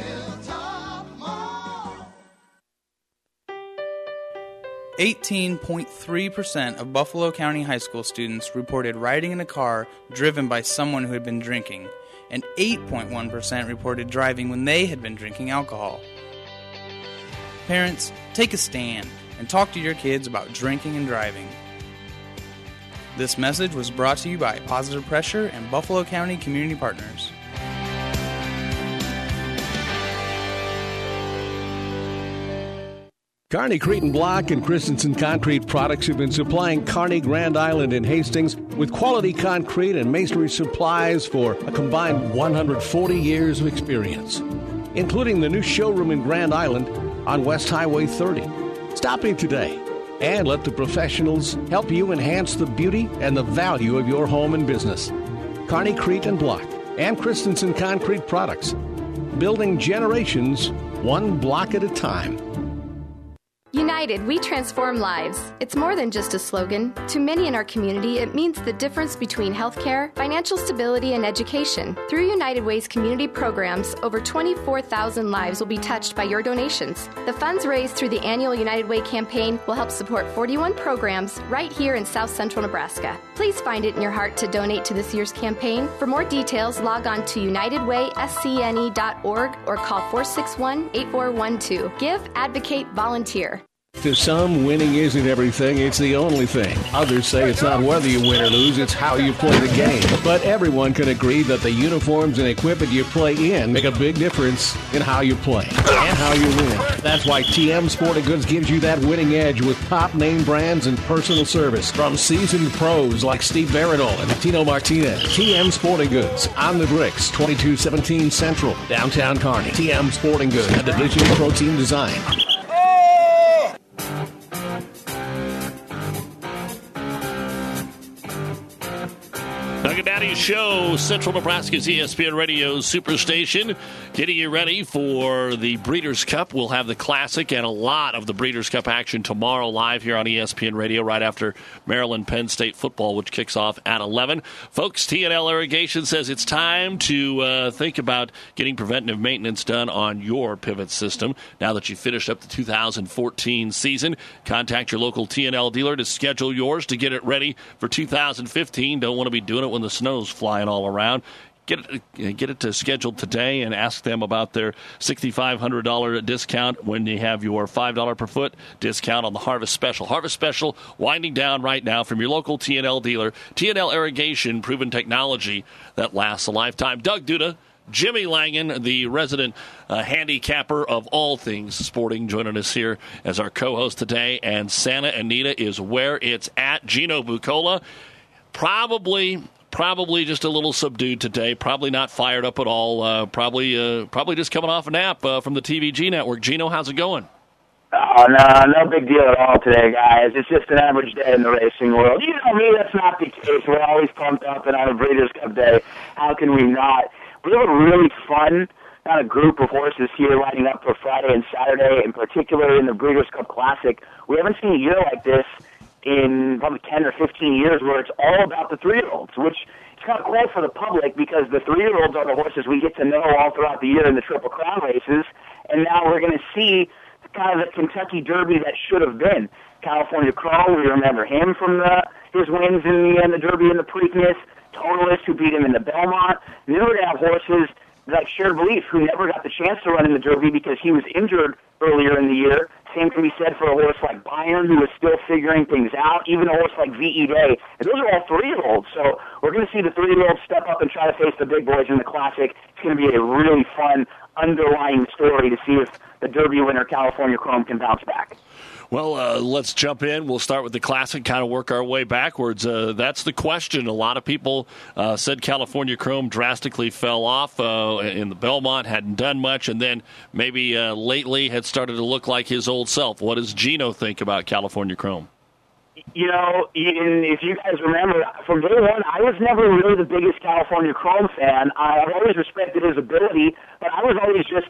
eighteen point three percent of Buffalo County high school students reported riding in a car driven by someone who had been drinking, and eight point one percent reported driving when they had been drinking alcohol. Parents, take a stand and talk to your kids about drinking and driving. This message was brought to you by Positive Pressure and Buffalo County Community Partners. Kearney, Cretin Block, and Christensen Concrete Products have been supplying Kearney, Grand Island, and Hastings with quality concrete and masonry supplies for a combined one hundred forty years of experience, including the new showroom in Grand Island on West Highway thirty. Stop in today and let the professionals help you enhance the beauty and the value of your home and business. Kearney, Cretin Block, and Christensen Concrete Products, building generations one block at a time. United, we transform lives. It's more than just a slogan. To many in our community, it means the difference between healthcare, financial stability, and education. Through United Way's community programs, over twenty-four thousand lives will be touched by your donations. The funds raised through the annual United Way campaign will help support forty-one programs right here in South Central Nebraska. Please find it in your heart to donate to this year's campaign. For more details, log on to united way s c n e dot org or call four six one, eight four one two. Give, advocate, volunteer. To some, winning isn't everything, it's the only thing. Others say it's not whether you win or lose, it's how you play the game. But everyone can agree that the uniforms and equipment you play in make a big difference in how you play and how you win. That's why T M Sporting Goods gives you that winning edge with top name brands and personal service from seasoned pros like Steve Baradol and Tino Martinez. T M Sporting Goods on the bricks, twenty-two seventeen Central, downtown Kearney. T M Sporting Goods, a division of Protein Design. Doug Daddy Show, Central Nebraska's E S P N Radio Superstation, getting you ready for the Breeders' Cup. We'll have the Classic and a lot of the Breeders' Cup action tomorrow live here on E S P N Radio right after Maryland Penn State football, which kicks off at eleven. Folks, T and L Irrigation says it's time to uh, think about getting preventative maintenance done on your pivot system. Now that you've finished up the two thousand fourteen season, contact your local T and L dealer to schedule yours to get it ready for two thousand fifteen. Don't want to be doing it when the snow's flying all around. Get it, get it to scheduled today and ask them about their six thousand five hundred dollars discount when you have your five dollars per foot discount on the Harvest Special. Harvest Special winding down right now from your local T and L dealer. T and L Irrigation, proven technology that lasts a lifetime. Doug Duda, Jimmy Langen, the resident uh, handicapper of all things sporting, joining us here as our co-host today. And Santa Anita is where it's at. Gino Bucola, probably probably just a little subdued today. Probably not fired up at all. Uh, probably uh, probably just coming off a nap uh, from the T V G network. Gino, how's it going? Oh, no, no big deal at all today, guys. It's just an average day in the racing world. You know me, that's not the case. We're always pumped up and on a Breeders' Cup day. How can we not? We have a really fun kind of group of horses here lining up for Friday and Saturday, in particular in the Breeders' Cup Classic. We haven't seen a year like this in probably ten or fifteen years where it's all about the three-year-olds, which is kind of cool for the public because the three-year-olds are the horses we get to know all throughout the year in the Triple Crown races, and now we're going to see kind of the Kentucky Derby that should have been. California Chrome, we remember him from the, his wins in the, in the Derby and the Preakness, Totalist, who beat him in the Belmont. And then we're going to have horses like Shared Belief, who never got the chance to run in the Derby because he was injured earlier in the year. Same can be said for a horse like Bayern, who is still figuring things out, even a horse like V E Day. And those are all three-year-olds. So we're going to see the three-year-olds step up and try to face the big boys in the Classic. It's going to be a really fun underlying story to see if the Derby winner, California Chrome, can bounce back. Well, uh, let's jump in. We'll start with the Classic, kind of work our way backwards. Uh, that's the question. A lot of people uh, said California Chrome drastically fell off uh, in the Belmont, hadn't done much, and then maybe uh, lately had started to look like his old self. What does Gino think about California Chrome? You know, if you guys remember, from day one, I was never really the biggest California Chrome fan. I've always respected his ability, but I was always just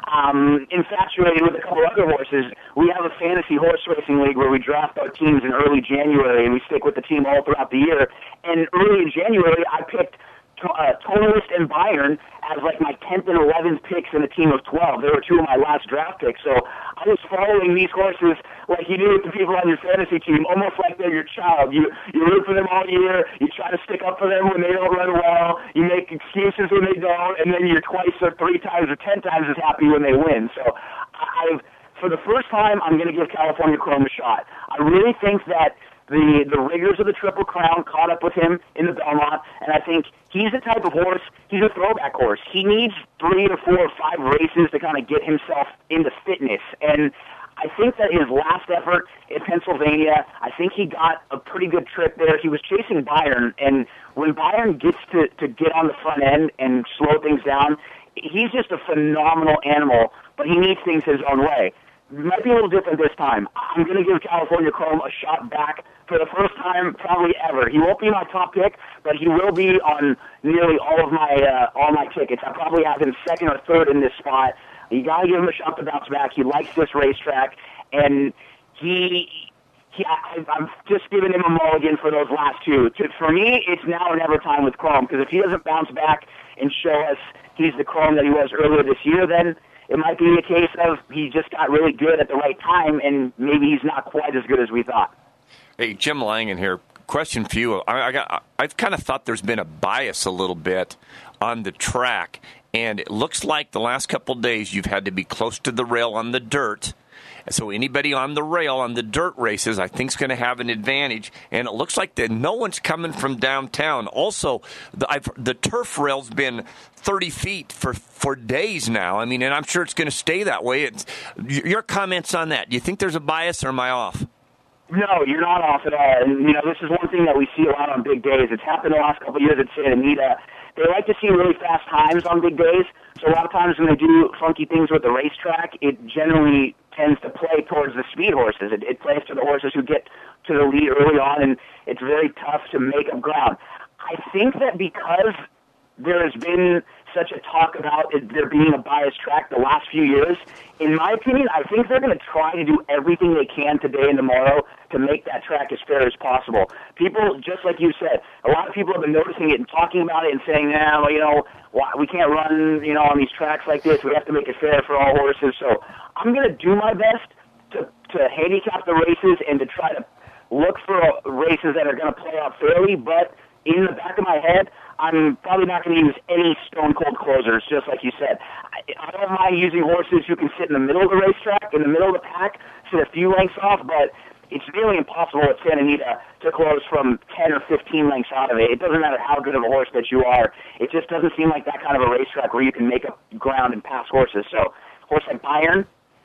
um, infatuated with a couple other horses. We have a fantasy horse racing league where we draft our teams in early January, and we stick with the team all throughout the year. And early in January, I picked uh, Totalist and Bayern as like my tenth and eleventh picks in a team of twelve. They were two of my last draft picks. So I was following these horses like you do with the people on your fantasy team, almost like they're your child. You you root for them all year. You try to stick up for them when they don't run well. You make excuses when they don't, and then you're twice or three times or ten times as happy when they win. So I've for the first time, I'm going to give California Chrome a shot. I really think that The the rigors of the Triple Crown caught up with him in the Belmont, and I think he's the type of horse, he's a throwback horse. He needs three to four or five races to kind of get himself into fitness. And I think that his last effort in Pennsylvania, I think he got a pretty good trip there. He was chasing Bayern, and when Bayern gets to, to get on the front end and slow things down, he's just a phenomenal animal, but he needs things his own way. It might be a little different this time. I'm going to give California Chrome a shot back for the first time probably ever. He won't be my top pick, but he will be on nearly all of my uh, all my tickets. I probably have him second or third in this spot. You got to give him a shot to bounce back. He likes this racetrack, and he. he I, I've just given him a mulligan for those last two. To, for me, it's now or never time with Chrome, because if he doesn't bounce back and show us he's the Chrome that he was earlier this year, then it might be a case of he just got really good at the right time, and maybe he's not quite as good as we thought. Hey, Jim Langen here. Question for you. I, I got, I've kind of thought there's been a bias a little bit on the track, and it looks like the last couple of days you've had to be close to the rail on the dirt. So anybody on the rail on the dirt races, I think, is going to have an advantage. And it looks like that no one's coming from downtown. Also, the, I've, the turf rail's been thirty feet for, for days now. I mean, and I'm sure it's going to stay that way. It's, your comments on that? Do you think there's a bias, or am I off? No, you're not off at all. And, you know, this is one thing that we see a lot on big days. It's happened the last couple of years at Santa Anita. They like to see really fast times on big days. So a lot of times when they do funky things with the racetrack, it generally tends to play towards the speed horses. It, it plays to the horses who get to the lead early on, and it's very tough to make up ground. I think that because there has been such a talk about it, there being a biased track the last few years, in my opinion, I think they're going to try to do everything they can today and tomorrow to make that track as fair as possible. People, just like you said, a lot of people have been noticing it and talking about it and saying, nah, well, you know, we can't run, you know, on these tracks like this. We have to make it fair for all horses. So I'm going to do my best to, to handicap the races and to try to look for races that are going to play out fairly, but in the back of my head, I'm probably not going to use any stone-cold closers, just like you said. I, I don't mind using horses who can sit in the middle of the racetrack, in the middle of the pack, sit a few lengths off, but it's nearly impossible at Santa Anita to close from ten or fifteen lengths out of it. It doesn't matter how good of a horse that you are. It just doesn't seem like that kind of a racetrack where you can make up ground and pass horses. So, a horse like Bayern,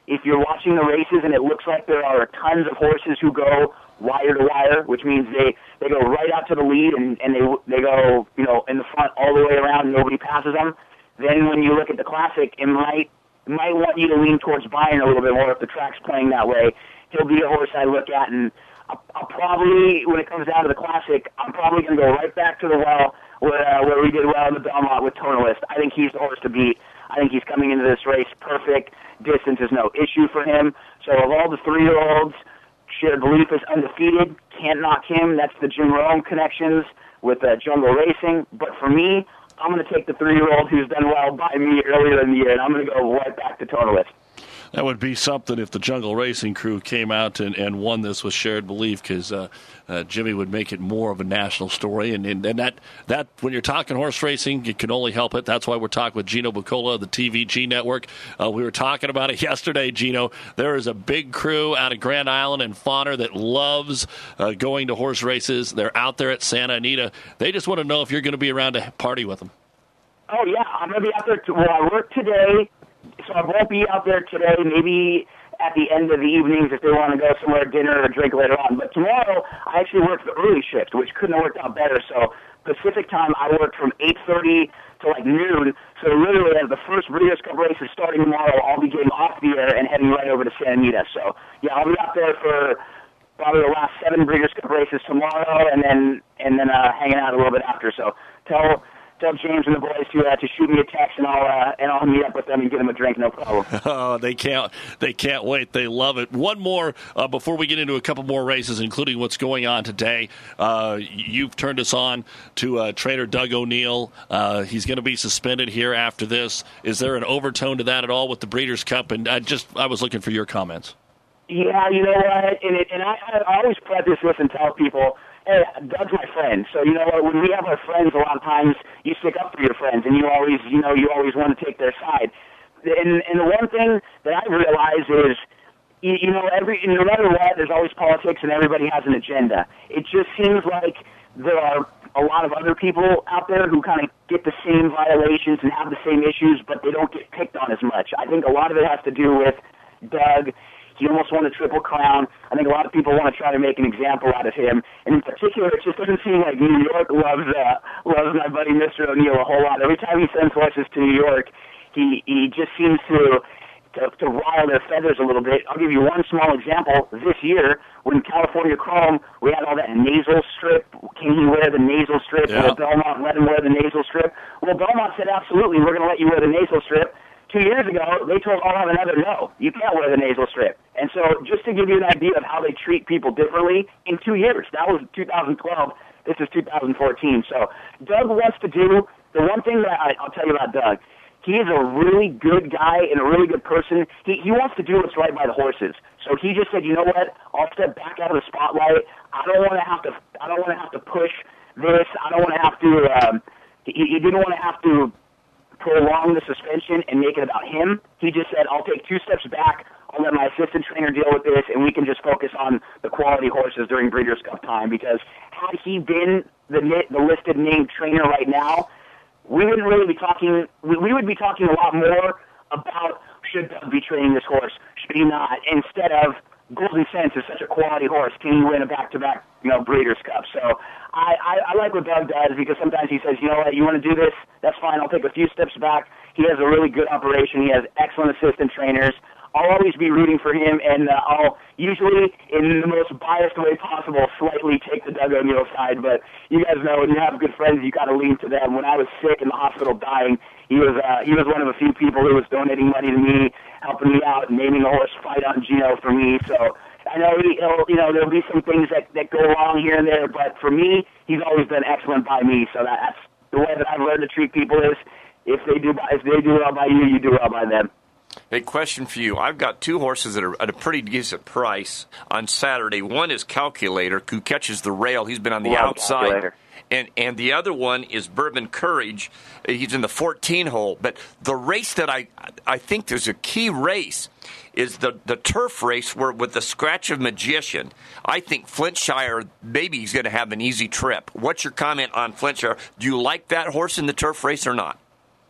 if you're watching the races and it looks like there are tons of horses who go wire to wire, which means they, they go right out to the lead and, and they they go, you know, in the front all the way around and nobody passes them, then when you look at the Classic, it might it might want you to lean towards Bayern a little bit more if the track's playing that way. He'll be a horse I look at, and I'll, I'll probably, when it comes down to the Classic, I'm probably going to go right back to the well where, uh, where we did well in the Belmont with Tonalist. I think he's the horse to beat. I think he's coming into this race perfect. Distance is no issue for him. So of all the three-year-olds, Shared Belief is undefeated. Can't knock him. That's the Jim Rome connections with uh, Jungle Racing. But for me, I'm going to take the three-year-old who's done well by me earlier in the year, and I'm going to go right back to Tonalist. That would be something if the Jungle Racing crew came out and, and won this with Shared Belief, because uh, uh, Jimmy would make it more of a national story. And, and, and that, that, when you're talking horse racing, you can only help it. That's why we're talking with Gino Buccola of the T V G Network. Uh, we were talking about it yesterday, Gino. There is a big crew out of Grand Island and Fauner that loves uh, going to horse races. They're out there at Santa Anita. They just want to know if you're going to be around to party with them. Oh, yeah. I'm going to be out there. To, well, I work today. So I won't be out there today, maybe at the end of the evenings if they want to go somewhere, dinner or drink later on. But tomorrow, I actually work the early shift, which couldn't have worked out better. So Pacific time, I work from eight thirty to like noon. So literally, as the first Breeders' Cup race is starting tomorrow, I'll be getting off the air and heading right over to Santa Anita. So, yeah, I'll be out there for probably the last seven Breeders' Cup races tomorrow and then and then uh, hanging out a little bit after. So tell... Tell James and the boys to uh, to shoot me a text, and I'll uh, and I'll meet up with them and get them a drink, no problem. Oh, they can't they can't wait. They love it. One more uh, before we get into a couple more races, including what's going on today. Uh, you've turned us on to uh, trainer Doug O'Neill. Uh, he's going to be suspended here after this. Is there an overtone to that at all with the Breeders' Cup? And I just I was looking for your comments. Yeah, you know what, and it, and I, I always preface this and tell people, hey, Doug's my friend. So, you know what, when we have our friends, a lot of times you stick up for your friends, and you always, you know, you always want to take their side. And, and the one thing that I realize is, you, you know, every no matter what, there's always politics, and everybody has an agenda. It just seems like there are a lot of other people out there who kind of get the same violations and have the same issues, but they don't get picked on as much. I think a lot of it has to do with Doug. He almost won a Triple Crown. I think a lot of people want to try to make an example out of him. And in particular, it just doesn't seem like New York loves uh, loves my buddy Mister O'Neill a whole lot. Every time he sends horses to New York, he he just seems to, to to rile their feathers a little bit. I'll give you one small example. This year, when California Chrome, we had all that nasal strip. Can he wear the nasal strip? Yeah. Will Belmont let him wear the nasal strip? Well, Belmont said, absolutely, we're going to let you wear the nasal strip. Two years ago, they told all of another, no, you can't wear the nasal strip. And so just to give you an idea of how they treat people differently, in two years, that was two thousand twelve, this is two thousand fourteen. So Doug wants to do, the one thing that I, I'll tell you about Doug, he is a really good guy and a really good person. He, he wants to do what's right by the horses. So he just said, you know what, I'll step back out of the spotlight. I don't want to have to, I don't want to have to push this. I don't want to have to, um, he, he didn't want to have to prolong the suspension and make it about him. He just said, I'll take two steps back, I'll let my assistant trainer deal with this, and we can just focus on the quality horses during Breeders' Cup time, because had he been the the listed named trainer right now, we wouldn't really be talking, we, we would be talking a lot more about should Doug be training this horse, should he not, instead of Golden Sense is such a quality horse, can he win a back-to-back, you know, Breeders' Cup? So I, I, I like what Doug does, because sometimes he says, you know what, you want to do this, that's fine, I'll take a few steps back. He has a really good operation. He has excellent assistant trainers. I'll always be rooting for him, and uh, I'll usually, in the most biased way possible, slightly take the Doug O'Neill side. But you guys know, when you have good friends, you got to lean to them. When I was sick in the hospital dying, he was uh, he was one of a few people who was donating money to me, helping me out, and naming the horse Fight on Gino for me. So I know he, he'll, you know there'll be some things that, that go wrong here and there, but for me, he's always been excellent by me. So that, that's the way that I've learned to treat people is if they do if they do well by you, you do well by them. Hey, question for you. I've got two horses that are at a pretty decent price on Saturday. One is Calculator, who catches the rail. He's been on the Love outside. Calculator. And and the other one is Bourbon Courage. He's in the fourteen hole. But the race that I I think there's a key race is the, the turf race where with the Scratch of Magician. I think Flintshire, maybe he's going to have an easy trip. What's your comment on Flintshire? Do you like that horse in the turf race or not?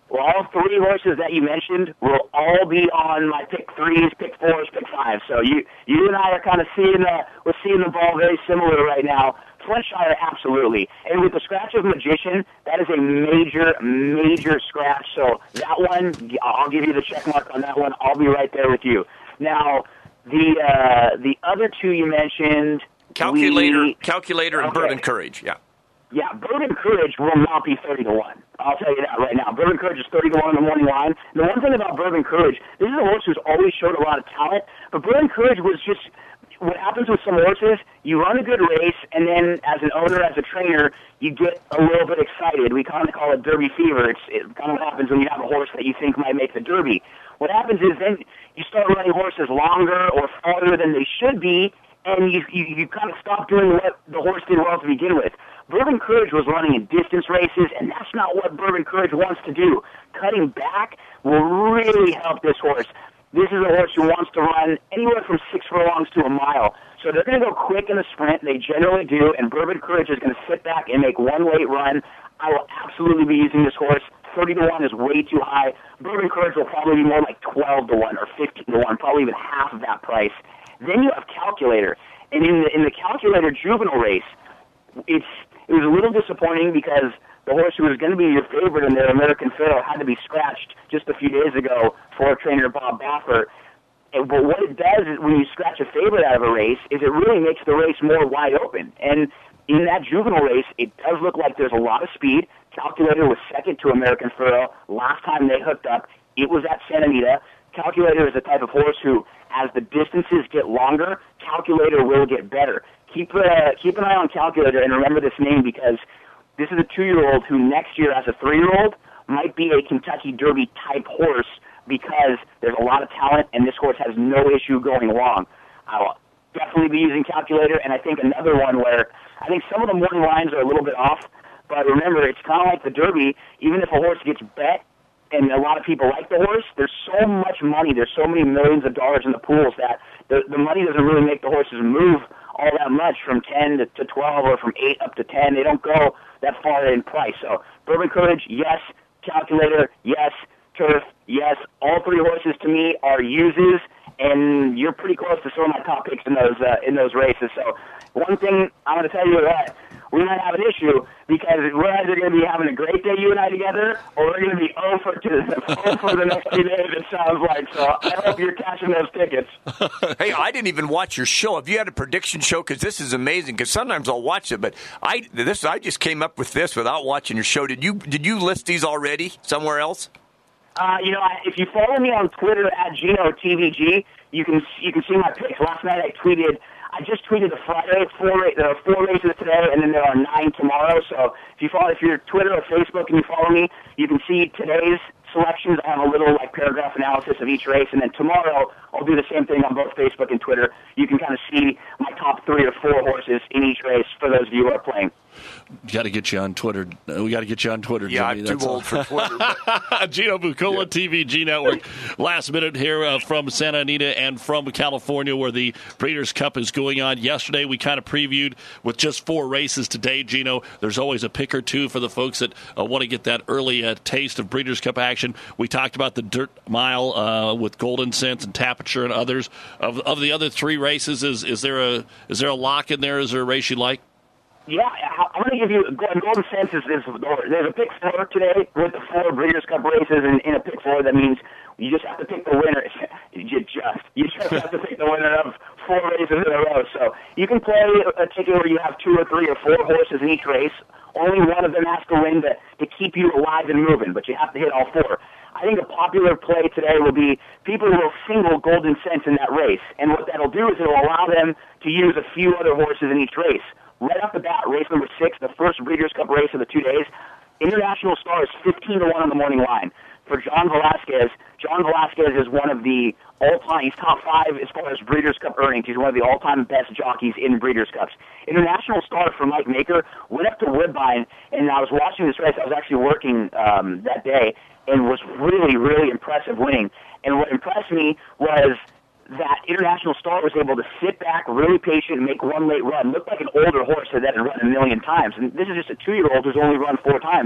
Well, all three horses that you mentioned will all be on my pick threes, pick fours, pick fives. So you you and I are kind of seeing the we're seeing the ball very similar right now. Flintshire, absolutely. And with the scratch of Magician, that is a major, major scratch. So that one, I'll give you the check mark on that one. I'll be right there with you. Now, the uh, the other two you mentioned, Calculator, we, Calculator, and okay. Bourbon Courage. Yeah. Yeah, Bourbon Courage will not be thirty to one. I'll tell you that right now. Bourbon Courage is thirty to one on the morning line. The one thing about Bourbon Courage, this is a horse who's always showed a lot of talent, but Bourbon Courage was just, what happens with some horses, you run a good race, and then as an owner, as a trainer, you get a little bit excited. We kind of call it Derby fever. It's it kind of what happens when you have a horse that you think might make the Derby. What happens is then you start running horses longer or farther than they should be, and you, you, you kind of stop doing what the horse did well to begin with. Bourbon Courage was running in distance races, and that's not what Bourbon Courage wants to do. Cutting back will really help this horse. This is a horse who wants to run anywhere from six furlongs to a mile. So they're going to go quick in the sprint. They generally do, and Bourbon Courage is going to sit back and make one late run. I will absolutely be using this horse. thirty to one is way too high. Bourbon Courage will probably be more like twelve to one or fifteen to one, probably even half of that price. Then you have Calculator. And in the, in the Calculator juvenile race, it's it was a little disappointing because the horse who was going to be your favorite in there, American Pharoah, had to be scratched just a few days ago for trainer Bob Baffer. And, but what it does is when you scratch a favorite out of a race is it really makes the race more wide open. And in that juvenile race, it does look like there's a lot of speed. Calculator was second to American Pharoah. Last time they hooked up, it was at Santa Anita. Calculator is the type of horse who, as the distances get longer, Calculator will get better. Keep uh, keep an eye on Calculator and remember this name because this is a two-year-old who next year, as a three-year-old, might be a Kentucky Derby type horse because there's a lot of talent and this horse has no issue going long. I'll definitely be using Calculator, and I think another one where I think some of the morning lines are a little bit off, but remember, it's kind of like the Derby. Even if a horse gets bet and a lot of people like the horse, there's so much money, there's so many millions of dollars in the pools that the, the money doesn't really make the horses move all that much from ten to, to twelve or from eight up to ten. They don't go that far in price. So Bourbon Courage, yes. Calculator, yes. Turf, yes. All three horses to me are uses, and you're pretty close to some of my top picks in those uh, in those races. So one thing I'm going to tell you that we might have an issue because we're either going to be having a great day, you and I together, or we're going to be oh for, oh for the next few days, it sounds like. So I hope you're cashing those tickets. Hey, I didn't even watch your show. Have you had a prediction show? Because this is amazing. Because sometimes I'll watch it, but I this I just came up with this without watching your show. Did you did you list these already somewhere else? Uh, you know, if you follow me on Twitter at Gino T V G, you can you can see my picks. Last night I tweeted. I just tweeted the Friday four there are four races today, and then there are nine tomorrow. So if you follow, if you're Twitter or Facebook and you follow me, you can see today's selections. I have a little like paragraph analysis of each race, and then tomorrow I'll do the same thing on both Facebook and Twitter. You can kind of see my top three or four horses in each race for those of you who are playing. Got to get you on Twitter. We got to get you on Twitter. Yeah, Jimmy. I'm too old for Twitter. But... Gino Buccola, yeah. T V G Network. Last minute here uh, from Santa Anita and from California where the Breeders' Cup is going on. Yesterday we kind of previewed with just four races today, Gino. There's always a pick or two for the folks that uh, want to get that early uh, taste of Breeders' Cup action. We talked about the Dirt Mile uh, with Golden Sense and Tapiture and others. Of, of the other three races, is is there a is there a lock in there? Is there a race you like? Yeah, I'm going to give you Golden Sense is, is there's a pick four today with the four Breeders' Cup races, and in a pick four that means you just have to pick the winner. You just you just have to pick the winner of four races in a row. So you can play a ticket where you have two or three or four horses in each race. Only one of them has to win to, to keep you alive and moving, but you have to hit all four. I think a popular play today will be people who will single Golden Sense in that race, and what that'll do is it'll allow them to use a few other horses in each race. Right off the bat, race number six, the first Breeders' Cup race of the two days, International Star is fifteen to one on the morning line. For John Velasquez, John Velasquez is one of the all-time, he's top five as far as Breeders' Cup earnings. He's one of the all-time best jockeys in Breeders' Cups. International Star for Mike Maker went up to Woodbine, and I was watching this race. I was actually working um, that day, and was really, really impressive winning. And what impressed me was that International Star was able to sit back, really patient, and make one late run. Looked like an older horse that had run a million times. And this is just a two-year-old who's only run four times.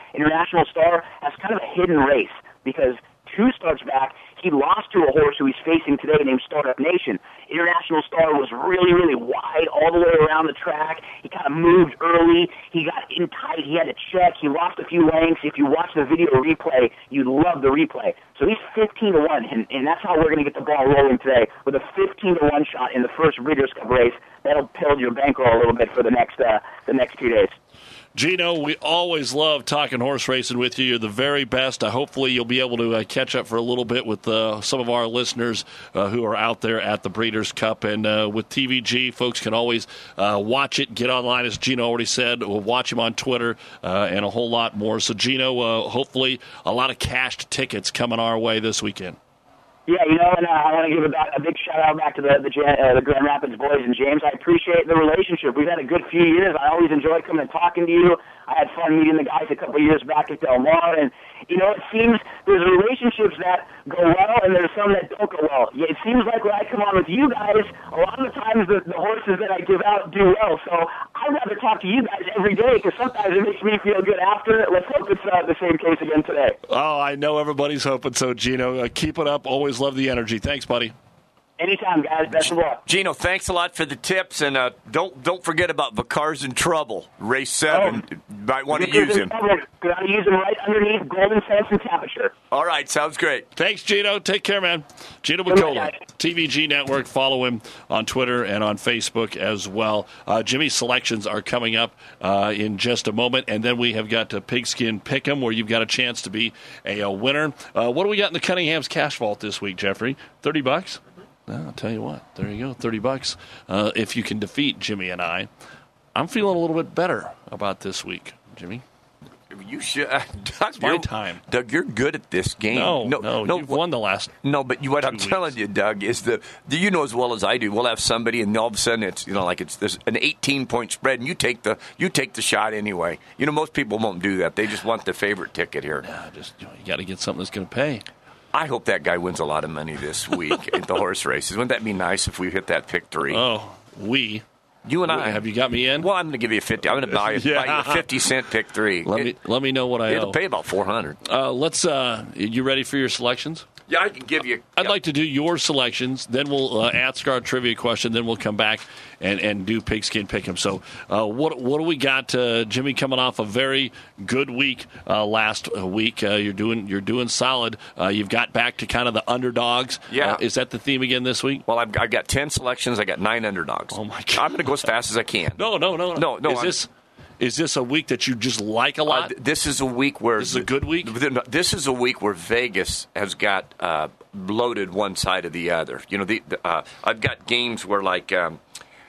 International Star has kind of a hidden race because two starts back, he lost to a horse who he's facing today named Startup Nation. International Star was really, really wide all the way around the track. He kind of moved early. He got in tight. He had to check. He lost a few lengths. If you watch the video replay, you'd love the replay. So he's fifteen to one, and, and that's how we're going to get the ball rolling today with a fifteen to one shot in the first Breeders' Cup race. That'll build your bankroll a little bit for the next uh, the next two days. Gino, we always love talking horse racing with you. You're the very best. Uh, hopefully you'll be able to uh, catch up for a little bit with uh, some of our listeners uh, who are out there at the Breeders' Cup. And uh, with T V G, folks can always uh, watch it, get online, as Gino already said. We'll watch him on Twitter uh, and a whole lot more. So, Gino, uh, hopefully a lot of cashed tickets coming our way this weekend. Yeah, you know, and uh, I want to give a, back, a big shout-out back to the the, uh, the Grand Rapids boys. And, James, I appreciate the relationship. We've had a good few years. I always enjoy coming and talking to you. I had fun meeting the guys a couple of years back at Del Mar. And, you know, it seems there's relationships that go well and there's some that don't go well. It seems like when I come on with you guys, a lot of the times the, the horses that I give out do well. So I'd rather talk to you guys every day because sometimes it makes me feel good after it. Let's hope it's uh, the same case again today. Oh, I know everybody's hoping so, Gino. Uh, keep it up. Always love the energy. Thanks, buddy. Anytime, guys. Best of luck. Gino, thanks a lot for the tips, and uh, don't don't forget about Vicar's in Trouble, race seven. Oh, you might want to use him. Got to use him right underneath Golden Sense and Tapiture. All right, sounds great. Thanks, Gino. Take care, man. Gino Bacola, T V G Network. Follow him on Twitter and on Facebook as well. Uh, Jimmy's selections are coming up uh, in just a moment, and then we have got to Pigskin Pick'em, where you've got a chance to be a, a winner. Uh, what do we got in the Cunningham's Cash Vault this week, Jeffrey? thirty bucks? Well, I'll tell you what. There you go, thirty bucks. Uh, if you can defeat Jimmy and I, I'm feeling a little bit better about this week, Jimmy. You should. Uh, Doug, it's my time. Doug, you're good at this game. No, no, no, no you've what, won the last. No, but you, what I'm weeks. telling you, Doug, is the do you know as well as I do? We'll have somebody, and all of a sudden it's you know like it's there's an eighteen point spread, and you take the you take the shot anyway. You know most people won't do that. They just want the favorite ticket here. Nah, just you, know, you got to get something that's going to pay. I hope that guy wins a lot of money this week at the horse races. Wouldn't that be nice if we hit that pick three? Oh, we. You and I. Have you got me in? Well, I'm going to give you a fifty. I'm going to buy, yeah. buy you a fifty cent pick three. Let it, me let me know what I it'll owe. It'll pay about four hundred. Uh, let's. Uh, you ready for your selections? Yeah, I can give you. I'd like to do your selections. Then we'll uh, ask our trivia question. Then we'll come back and, and do Pigskin Pick'em. So, uh, what what do we got, uh, Jimmy? Coming off a very good week uh, last week, uh, you're doing you're doing solid. Uh, you've got back to kind of the underdogs. Yeah, uh, is that the theme again this week? Well, I've, I've got ten selections. I got nine underdogs. Oh my God! I'm going to go as fast as I can. No, no, no, no, no. Is I'm, this? Is this a week that you just like a lot? Uh, this is a week where this is a good week. This is a week where Vegas has got uh, loaded one side or the other. You know, the, the, uh, I've got games where, like, um,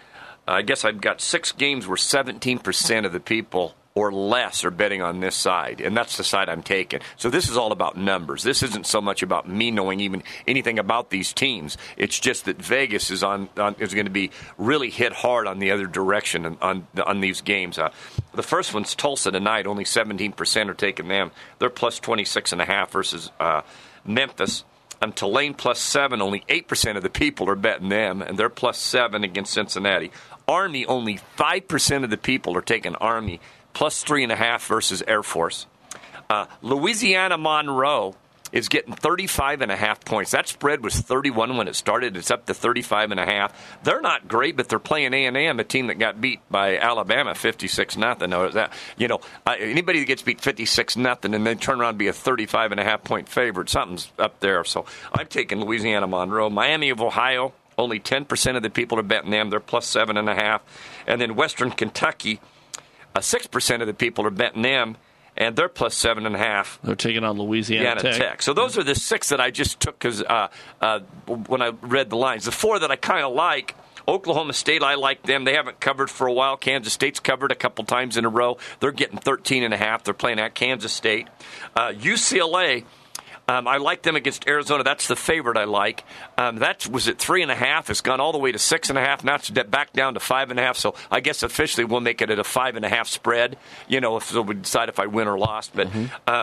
I guess I've got six games where seventeen percent of the people or less are betting on this side, and that's the side I'm taking. So this is all about numbers. This isn't so much about me knowing even anything about these teams. It's just that Vegas is on, on is going to be really hit hard on the other direction on on, on these games. Uh, the first one's Tulsa tonight. Only seventeen percent are taking them. They're plus twenty-six and a half versus uh, Memphis. Um, Tulane plus seven. Only eight percent of the people are betting them, and they're plus seven against Cincinnati. Army, only five percent of the people are taking Army. Plus three and a half versus Air Force. Uh, Louisiana Monroe is getting thirty-five and a half points. That spread was thirty-one when it started. It's up to thirty-five and a half. They're not great, but they're playing A and M, a team that got beat by Alabama fifty-six nothing. That you know uh, anybody that gets beat fifty-six nothing and then turn around and be a thirty-five and a half point favorite, something's up there. So I'm taking Louisiana Monroe. Miami of Ohio, only ten percent of the people are betting them. They're plus seven and a half. And then Western Kentucky. Uh, six percent of the people are betting them, and they're plus seven and a half. They're taking on Louisiana Tech. Tech. So those are the six that I just took because uh, uh, when I read the lines. The four that I kind of like, Oklahoma State, I like them. They haven't covered for a while. Kansas State's covered a couple times in a row. They're getting thirteen and a half. They're playing at Kansas State. Uh, U C L A. Um, I like them against Arizona. That's the favorite I like. Um, that was at three and a half. It's gone all the way to six and a half. Now it's back down to five and a half. So I guess officially we'll make it at a five and a half spread. You know, if so we decide if I win or lost. But mm-hmm. uh,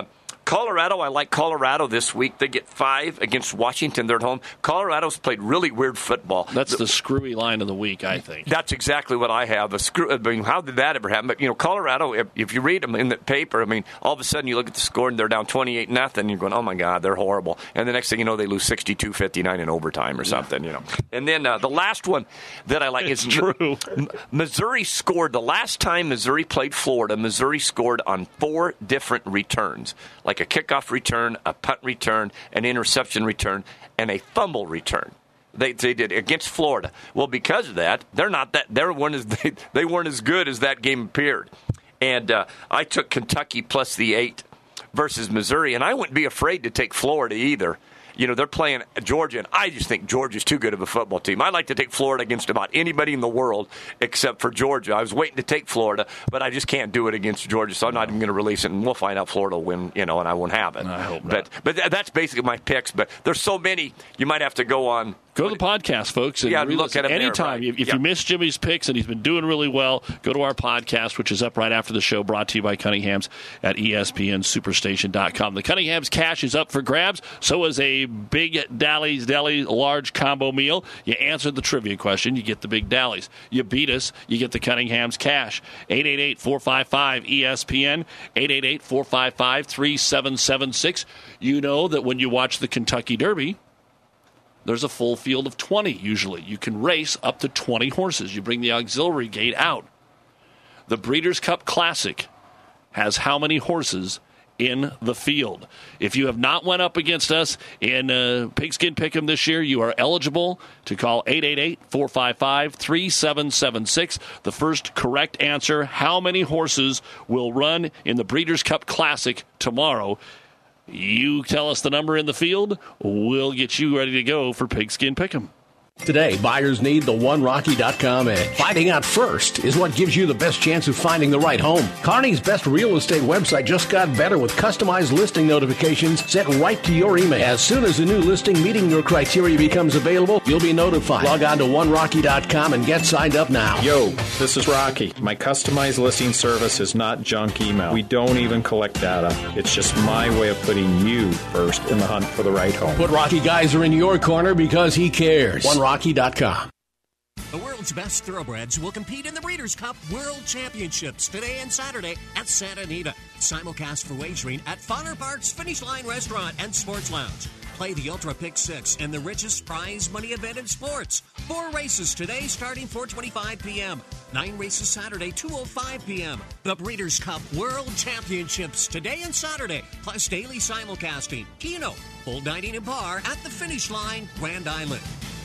Colorado, I like Colorado this week. They get five against Washington. They're at home. Colorado's played really weird football. That's the, the screwy line of the week, I think. That's exactly what I have. A screw. I mean, how did that ever happen? But, you know, Colorado, if, if you read them in the paper, I mean, all of a sudden you look at the score and they're down twenty-eight nothing, and you're going, oh, my God, they're horrible. And the next thing you know, they lose sixty-two fifty-nine in overtime or something, yeah. you know. And then uh, the last one that I like it's is true. M- Missouri scored. The last time Missouri played Florida, Missouri scored on four different returns, like a kickoff return, a punt return, an interception return, and a fumble return. They they did against Florida. Well, because of that, they're not that they weren't as they, they weren't as good as that game appeared. And uh, I took Kentucky plus the eight versus Missouri, and I wouldn't be afraid to take Florida either. You know, they're playing Georgia, and I just think Georgia's too good of a football team. I'd like to take Florida against about anybody in the world except for Georgia. I was waiting to take Florida, but I just can't do it against Georgia, so I'm not even going to release it, and we'll find out Florida will win, you know, and I won't have it. I hope but, not. But that's basically my picks, but there's so many, you might have to go on. Go to the podcast, folks, and yeah, look at them anytime. There, right. If, if yeah. you missed Jimmy's picks and he's been doing really well, go to our podcast, which is up right after the show, brought to you by Cunningham's at E S P N Superstation dot com. The Cunningham's cash is up for grabs. So is a Big Dally's Deli large combo meal. You answered the trivia question, you get the Big Dally's. You beat us, you get the Cunningham's cash. eight eight eight, four five five, E S P N, eight eight eight, four five five, three seven seven six. You know that when you watch the Kentucky Derby, there's a full field of twenty usually. You can race up to twenty horses. You bring the auxiliary gate out. The Breeders' Cup Classic has how many horses in the field? If you have not went up against us in uh, Pigskin Pick'em this year, you are eligible to call eight eight eight, four five five, three seven seven six. The first correct answer, how many horses will run in the Breeders' Cup Classic tomorrow? You tell us the number in the field, we'll get you ready to go for Pigskin Pick'em. Today, buyers need the one rocky dot com edge. Finding out first is what gives you the best chance of finding the right home. Kearney's best real estate website just got better with customized listing notifications sent right to your email. As soon as a new listing meeting your criteria becomes available, you'll be notified. Log on to one rocky dot com and get signed up now. Yo, this is Rocky. My customized listing service is not junk email. We don't even collect data. It's just my way of putting you first in the hunt for the right home. Put Rocky Geyser in your corner because he cares. one rocky dot com. The world's best thoroughbreds will compete in the Breeders' Cup World Championships today and Saturday at Santa Anita. Simulcast for wagering at Fowler Park's Finish Line Restaurant and Sports Lounge. Play the Ultra Pick Six and the richest prize money event in sports. Four races today starting four twenty-five p.m. Nine races Saturday, two oh five p.m. The Breeders' Cup World Championships today and Saturday, plus daily simulcasting. Keno, full dining and bar at the Finish Line, Grand Island.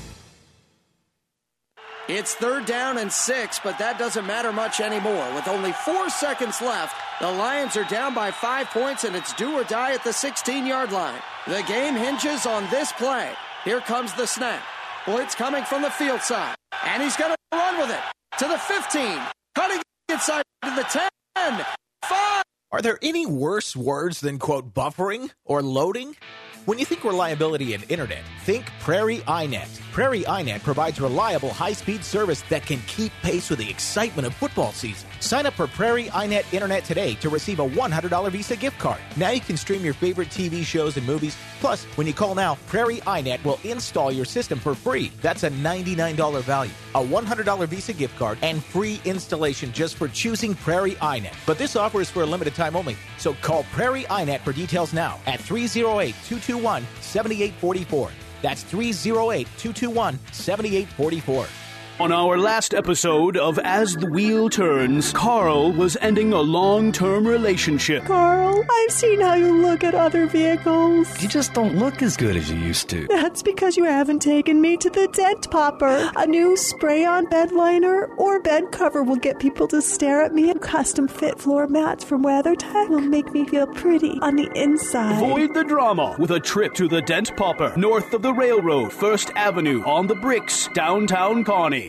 It's third down and six, but that doesn't matter much anymore. With only four seconds left, the Lions are down by five points, and it's do or die at the sixteen-yard line. The game hinges on this play. Here comes the snap. Blitz coming from the field side, and he's going to run with it to the fifteen, cutting inside to the ten, five. Are there any worse words than, quote, buffering or loading? When you think reliability and internet, think Prairie iNet. Prairie iNet provides reliable, high-speed service that can keep pace with the excitement of football season. Sign up for Prairie iNet Internet today to receive a one hundred dollars Visa gift card. Now you can stream your favorite T V shows and movies. Plus, when you call now, Prairie iNet will install your system for free. That's a ninety-nine dollars value, a one hundred dollars Visa gift card, and free installation just for choosing Prairie iNet. But this offer is for a limited time only, so call Prairie iNet for details now at three oh eight, two two one, seven eight four four. That's three oh eight, two two one, seven eight four four. On our last episode of As the Wheel Turns, Carl was ending a long-term relationship. Carl, I've seen how you look at other vehicles. You just don't look as good as you used to. That's because you haven't taken me to the Dent Popper. A new spray-on bed liner or bed cover will get people to stare at me. Custom fit floor mats from WeatherTech will make me feel pretty on the inside. Avoid the drama with a trip to the Dent Popper, north of the railroad, First Avenue, on the Bricks, downtown Kearney.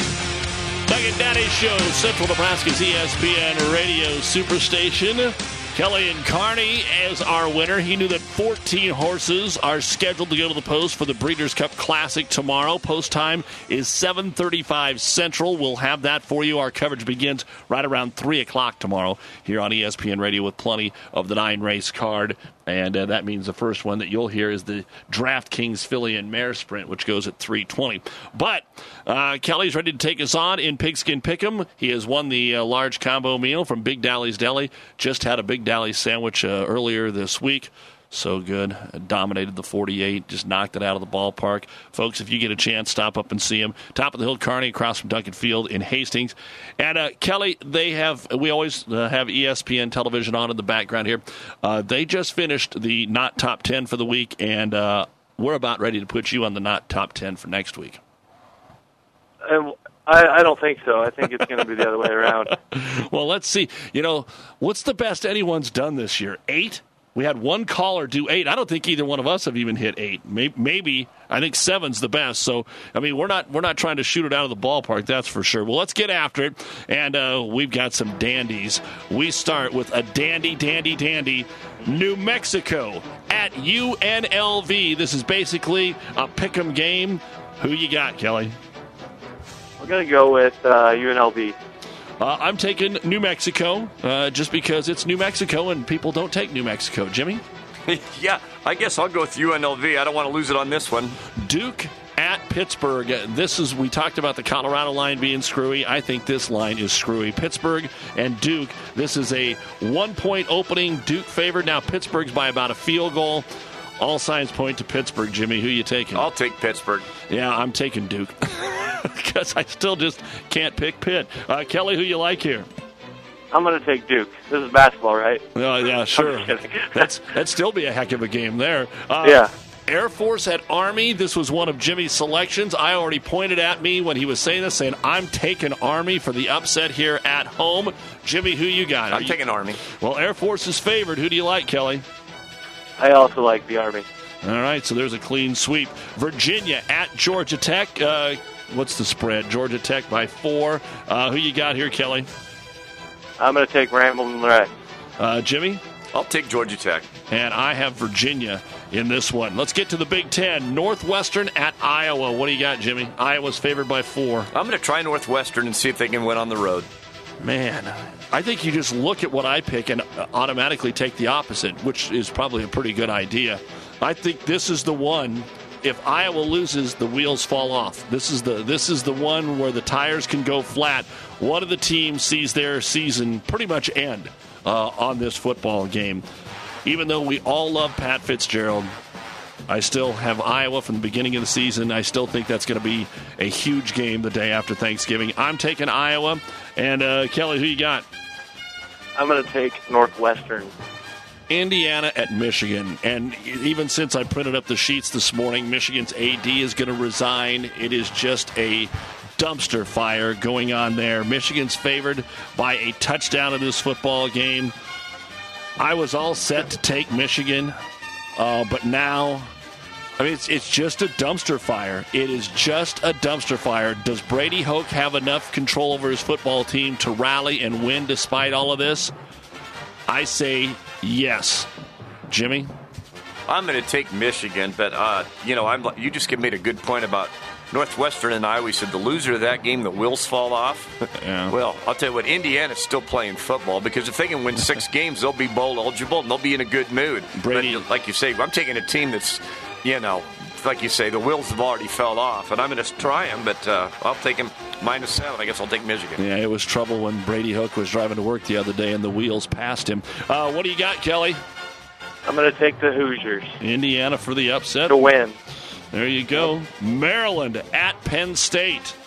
Doug and Daddy Show, Central Nebraska's E S P N Radio Superstation. Kelly and Kearney as our winner. He knew that fourteen horses are scheduled to go to the post for the Breeders' Cup Classic tomorrow. Post time is seven thirty-five Central. We'll have that for you. Our coverage begins right around three o'clock tomorrow here on E S P N Radio with plenty of the nine-race card. And uh, that means the first one that you'll hear is the DraftKings Filly and Mare Sprint, which goes at three twenty. But uh, Kelly's ready to take us on in Pigskin Pick'em. He has won the uh, large combo meal from Big Dally's Deli. Just had a Big Dally's sandwich uh, earlier this week. So good. Dominated the forty-eight. Just knocked it out of the ballpark. Folks, if you get a chance, stop up and see him. Top of the Hill, Kearney, across from Duncan Field in Hastings. And, uh, Kelly, they have, we always uh, have E S P N television on in the background here. Uh, they just finished the Not Top ten for the week, and uh, we're about ready to put you on the Not Top ten for next week. Um, I, I don't think so. I think it's going to be the other way around. Well, let's see. You know, what's the best anyone's done this year? Eight? We had one caller do eight. I don't think either one of us have even hit eight. Maybe, maybe I think seven's the best. So, I mean, we're not we're not trying to shoot it out of the ballpark, that's for sure. Well, let's get after it. And uh, we've got some dandies. We start with a dandy, dandy, dandy. New Mexico at U N L V. This is basically a pick'em game. Who you got, Kelly? I'm going to go with uh, U N L V. Uh, I'm taking New Mexico uh, just because it's New Mexico and people don't take New Mexico. Jimmy? Yeah, I guess I'll go with U N L V. I don't want to lose it on this one. Duke at Pittsburgh. This is, we talked about the Colorado line being screwy. I think this line is screwy. Pittsburgh and Duke. This is a one-point opening. Duke favored. Now Pittsburgh's by about a field goal. All signs point to Pittsburgh. Jimmy, who you taking? I'll take Pittsburgh. Yeah, I'm taking Duke because I still just can't pick Pitt. Uh, Kelly, who you like here? I'm going to take Duke. This is basketball, right? Oh, yeah, sure. That's that'd still be a heck of a game there. Uh, yeah. Air Force at Army. This was one of Jimmy's selections. I already pointed at me when he was saying this, saying I'm taking Army for the upset here at home. Jimmy, who you got? I'm you, taking Army. Well, Air Force is favored. Who do you like, Kelly? I also like the Army. All right, so there's a clean sweep. Virginia at Georgia Tech. Uh, what's the spread? Georgia Tech by four. Uh, who you got here, Kelly? I'm going to take Ramblin' Wreck. Uh, Jimmy? I'll take Georgia Tech. And I have Virginia in this one. Let's get to the Big Ten. Northwestern at Iowa. What do you got, Jimmy? Iowa's favored by four. I'm going to try Northwestern and see if they can win on the road. Man, I think you just look at what I pick and automatically take the opposite, which is probably a pretty good idea. I think this is the one. If Iowa loses, the wheels fall off. This is the this is the one where the tires can go flat. One of the teams sees their season pretty much end uh, on this football game. Even though we all love Pat Fitzgerald, I still have Iowa from the beginning of the season. I still think that's going to be a huge game the day after Thanksgiving. I'm taking Iowa. And, uh, Kelly, who you got? I'm going to take Northwestern. Indiana at Michigan. And even since I printed up the sheets this morning, Michigan's A D is going to resign. It is just a dumpster fire going on there. Michigan's favored by a touchdown in this football game. I was all set to take Michigan, uh, but now, I mean, it's, it's just a dumpster fire. It is just a dumpster fire. Does Brady Hoke have enough control over his football team to rally and win despite all of this? I say yes. Jimmy? I'm going to take Michigan, but, uh, you know, I'm, you just made a good point about Northwestern and Iowa. Said the loser of that game, the wheels fall off. Yeah. Well, I'll tell you what, Indiana's still playing football because if they can win six games, they'll be bowl eligible and they'll be in a good mood. Brady, but like you say, I'm taking a team that's, you know, like you say, the wheels have already fell off, and I'm going to try them, but uh, I'll take them minus seven. I guess I'll take Michigan. Yeah, it was trouble when Brady Hook was driving to work the other day and the wheels passed him. Uh, what do you got, Kelly? I'm going to take the Hoosiers. Indiana for the upset. To win. There you go. Maryland at Penn State.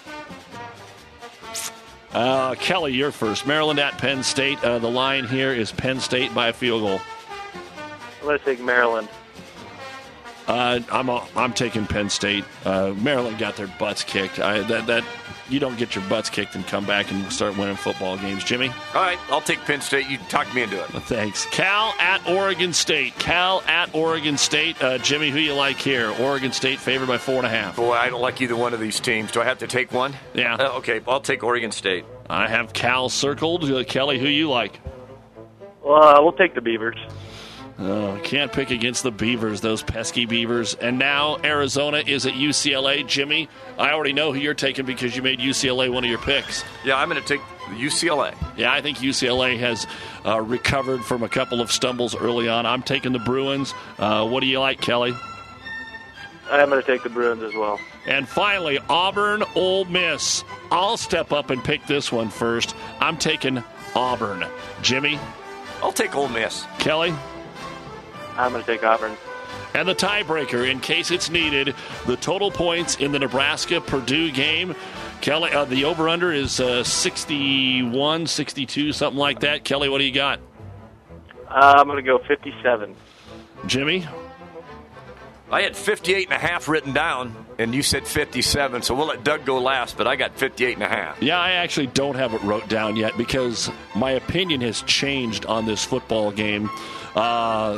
Uh, Kelly, you're first. Maryland at Penn State. Uh, the line here is Penn State by a field goal. I'm going to take Maryland. Uh, I'm a, I'm taking Penn State. Uh, Maryland got their butts kicked. I, that that you don't get your butts kicked and come back and start winning football games. Jimmy? All right, I'll take Penn State. You talked me into it. Thanks. Cal at Oregon State. Cal at Oregon State. Uh, Jimmy, who you like here? Oregon State favored by four and a half. Boy, I don't like either one of these teams. Do I have to take one? Yeah. Uh, okay, I'll take Oregon State. I have Cal circled. Uh, Kelly, who you like? Well, uh, we'll take the Beavers. Oh, can't pick against the Beavers, those pesky Beavers. And now Arizona is at U C L A. Jimmy, I already know who you're taking because you made U C L A one of your picks. Yeah, I'm going to take U C L A. Yeah, I think U C L A has uh, recovered from a couple of stumbles early on. I'm taking the Bruins. Uh, what do you like, Kelly? I'm going to take the Bruins as well. And finally, Auburn, Ole Miss. I'll step up and pick this one first. I'm taking Auburn. Jimmy? I'll take Ole Miss. Kelly? I'm going to take Auburn. And the tiebreaker, in case it's needed, the total points in the Nebraska-Purdue game. Kelly, uh, the over-under is uh, sixty-one, sixty-two, something like that. Kelly, what do you got? Uh, I'm going to go fifty-seven. Jimmy? I had fifty-eight and a half written down, and you said fifty-seven, so we'll let Doug go last, but I got fifty-eight and a half. Yeah, I actually don't have it wrote down yet because my opinion has changed on this football game. Uh,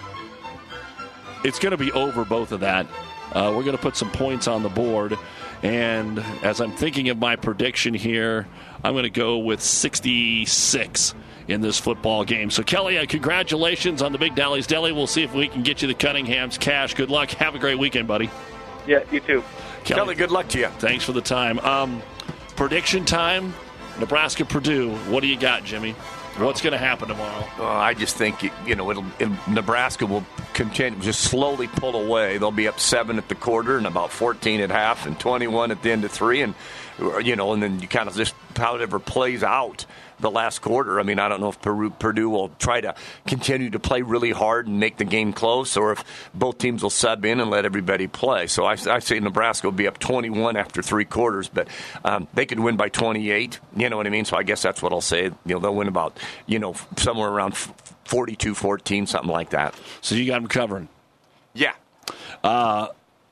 it's going to be over both of that. Uh, we're going to put some points on the board, and as I'm thinking of my prediction here, I'm going to go with sixty-six in this football game. So, Kelly, uh, congratulations on the Big Dolly's Deli. We'll see if we can get you the Cunningham's cash. Good luck. Have a great weekend, buddy. Yeah, you too. Kelly, Kelly good luck to you. Thanks for the time. Um, prediction time, Nebraska-Purdue. What do you got, Jimmy? What's going to happen tomorrow? Uh, I just think, you know, it'll, it, Nebraska will continue, just slowly pull away. They'll be up seven at the quarter and about fourteen at half and twenty-one at the end of three. And, you know, and then you kind of just, however plays out the last quarter. I mean, I don't know if Peru, Purdue will try to continue to play really hard and make the game close, or if both teams will sub in and let everybody play. So I, I say Nebraska will be up twenty-one after three quarters, but um, they could win by twenty-eight. You know what I mean? So I guess that's what I'll say. You know, they'll win about, you know, somewhere around forty-two fourteen, something like that. So you got them covering? Yeah. Uh,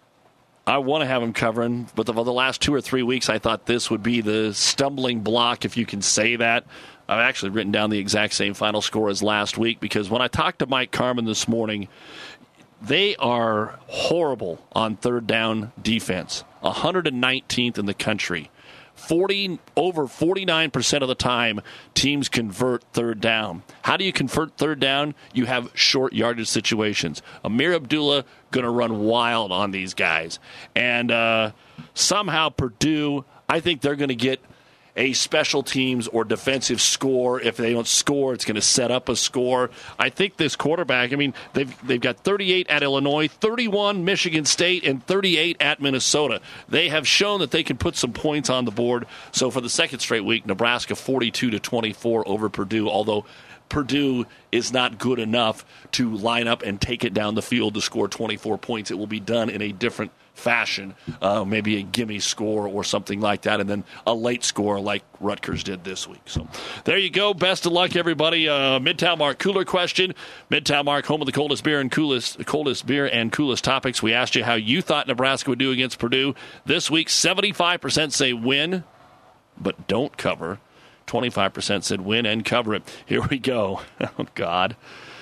I want to have them covering, but the, the last two or three weeks, I thought this would be the stumbling block, if you can say that. I've actually written down the exact same final score as last week because when I talked to Mike Carmen this morning, they are horrible on third down defense, one hundred nineteenth in the country. forty over forty-nine percent of the time, teams convert third down. How do you convert third down? You have short yardage situations. Amir Abdullah going to run wild on these guys. And uh, somehow Purdue, I think they're going to get a special teams or defensive score. If they don't score, it's going to set up a score. I think this quarterback, I mean, they've they've got thirty-eight at Illinois, thirty-one Michigan State, and thirty-eight at Minnesota. They have shown that they can put some points on the board. So for the second straight week, Nebraska forty-two to twenty-four over Purdue, although Purdue is not good enough to line up and take it down the field to score twenty-four points. It will be done in a different fashion, uh, maybe a gimme score or something like that, and then a late score like Rutgers did this week. So there you go. Best of luck, everybody. Uh, Midtown Mark cooler question. Midtown Mark, home of the coldest beer and coolest, coldest beer and coolest topics. We asked you how you thought Nebraska would do against Purdue this week. seventy-five percent say win, but don't cover. twenty-five percent said win and cover it. Here we go. Oh, God.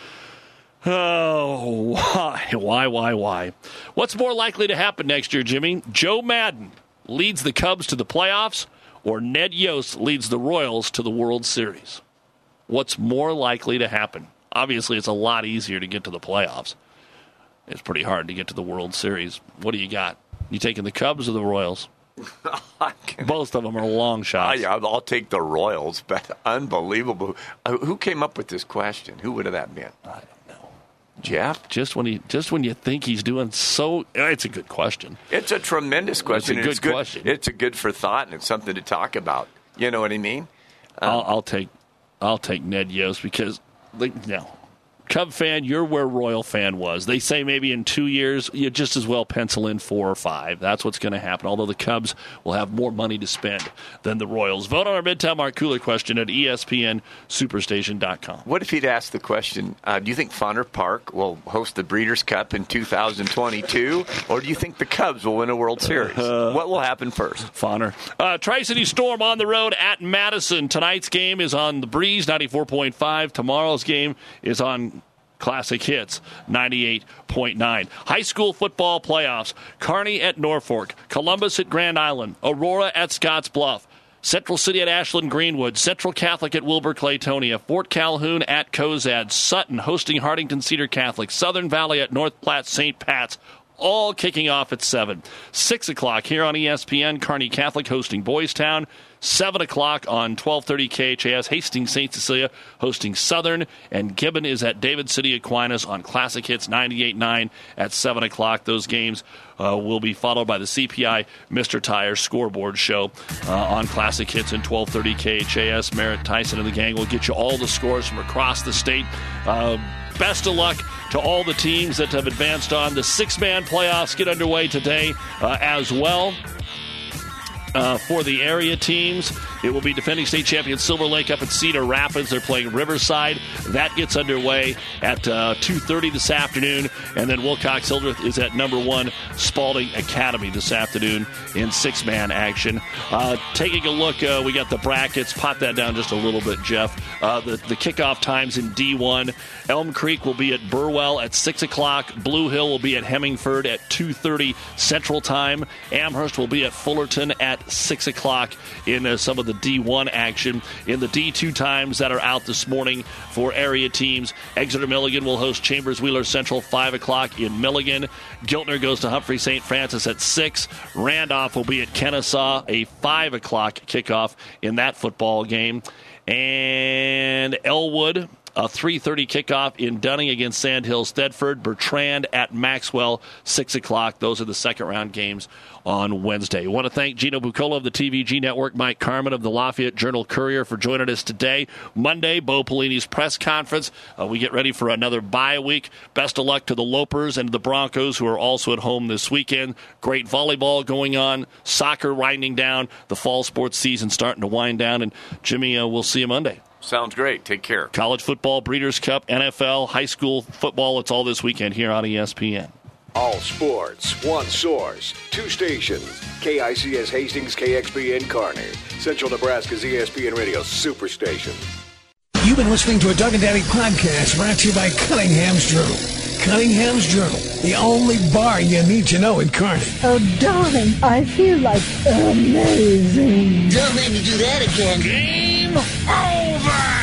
Oh, why, why, why, why? What's more likely to happen next year, Jimmy? Joe Madden leads the Cubs to the playoffs, or Ned Yost leads the Royals to the World Series? What's more likely to happen? Obviously, it's a lot easier to get to the playoffs. It's pretty hard to get to the World Series. What do you got? You taking the Cubs or the Royals? Both of them are long shots. I, I'll take the Royals, but unbelievable. Uh, who came up with this question? Who would have that been? I don't know. Jeff? Just when he, just when you think he's doing so, it's a good question. It's a tremendous question. It's a good, it's good question. It's a good for thought, and it's something to talk about. You know what I mean? Um, I'll, I'll take, I'll take Ned Yost because, like, no. Cub fan, you're where Royal fan was. They say maybe in two years, you just as well pencil in four or five. That's what's going to happen, although the Cubs will have more money to spend than the Royals. Vote on our Midtown Mark Cooler question at E S P N Superstation dot com. What if he'd asked the question, uh, do you think Fauner Park will host the Breeders' Cup in two thousand twenty-two, or do you think the Cubs will win a World Series? Uh, what will happen first? Fauner. Uh, Tri-City Storm on the road at Madison. Tonight's game is on the Breeze, ninety-four point five. Tomorrow's game is on Classic Hits, ninety-eight point nine. High school football playoffs. Kearney at Norfolk. Columbus at Grand Island. Aurora at Scotts Bluff. Central City at Ashland Greenwood, Central Catholic at Wilbur Claytonia, Fort Calhoun at Cozad, Sutton hosting Hartington Cedar Catholic, Southern Valley at North Platte Saint Pat's, all kicking off at seven. six o'clock here on E S P N, Kearney Catholic hosting Boys Town. seven o'clock on twelve thirty K H A S, Hastings Saint Cecilia hosting Southern, and Gibbon is at David City Aquinas on Classic Hits ninety-eight point nine at seven o'clock. Those games uh, will be followed by the C P I Mister Tire scoreboard show uh, on Classic Hits and twelve thirty K H A S. Merritt Tyson and the gang will get you all the scores from across the state. Uh, best of luck to all the teams that have advanced on. The six-man playoffs get underway today uh, as well. Uh, for the area teams, it will be defending state champion Silver Lake up at Cedar Rapids. They're playing Riverside. That gets underway at uh, two thirty this afternoon. And then Wilcox Hildreth is at number one Spalding Academy this afternoon in six-man action. Uh, taking a look, uh, we got the brackets. Pop that down just a little bit, Jeff. Uh, the, the kickoff times in D one. Elm Creek will be at Burwell at six o'clock. Blue Hill will be at Hemmingford at two thirty Central Time. Amherst will be at Fullerton at six o'clock in uh, some of the D one action. In the D two times that are out this morning for area teams, Exeter Milligan will host Chambers Wheeler Central five o'clock in Milligan. Giltner goes to Humphrey Saint Francis at six. Randolph will be at Kennesaw, a five o'clock kickoff in that football game. And Elwood, a three thirty kickoff in Dunning against Sandhills Thedford. Bertrand at Maxwell, six o'clock. Those are the second-round games on Wednesday. I want to thank Gino Buccola of the T V G Network, Mike Carmen of the Lafayette Journal-Courier for joining us today. Monday, Bo Pelini's press conference. Uh, we get ready for another bye week. Best of luck to the Lopers and the Broncos, who are also at home this weekend. Great volleyball going on, soccer winding down, the fall sports season starting to wind down, and Jimmy, uh, we'll see you Monday. Sounds great. Take care. College football, Breeders' Cup, N F L, high school football, it's all this weekend here on E S P N. All sports, one source, two stations. K I C S Hastings, K X P N Kearney. Central Nebraska's E S P N Radio Superstation. You've been listening to a Doug and Daddy podcast brought to you by Cunningham's Journal. Cunningham's Journal, the only bar you need to know in Kearney. Oh, darling, I feel like amazing. Don't make me do that again. Game over!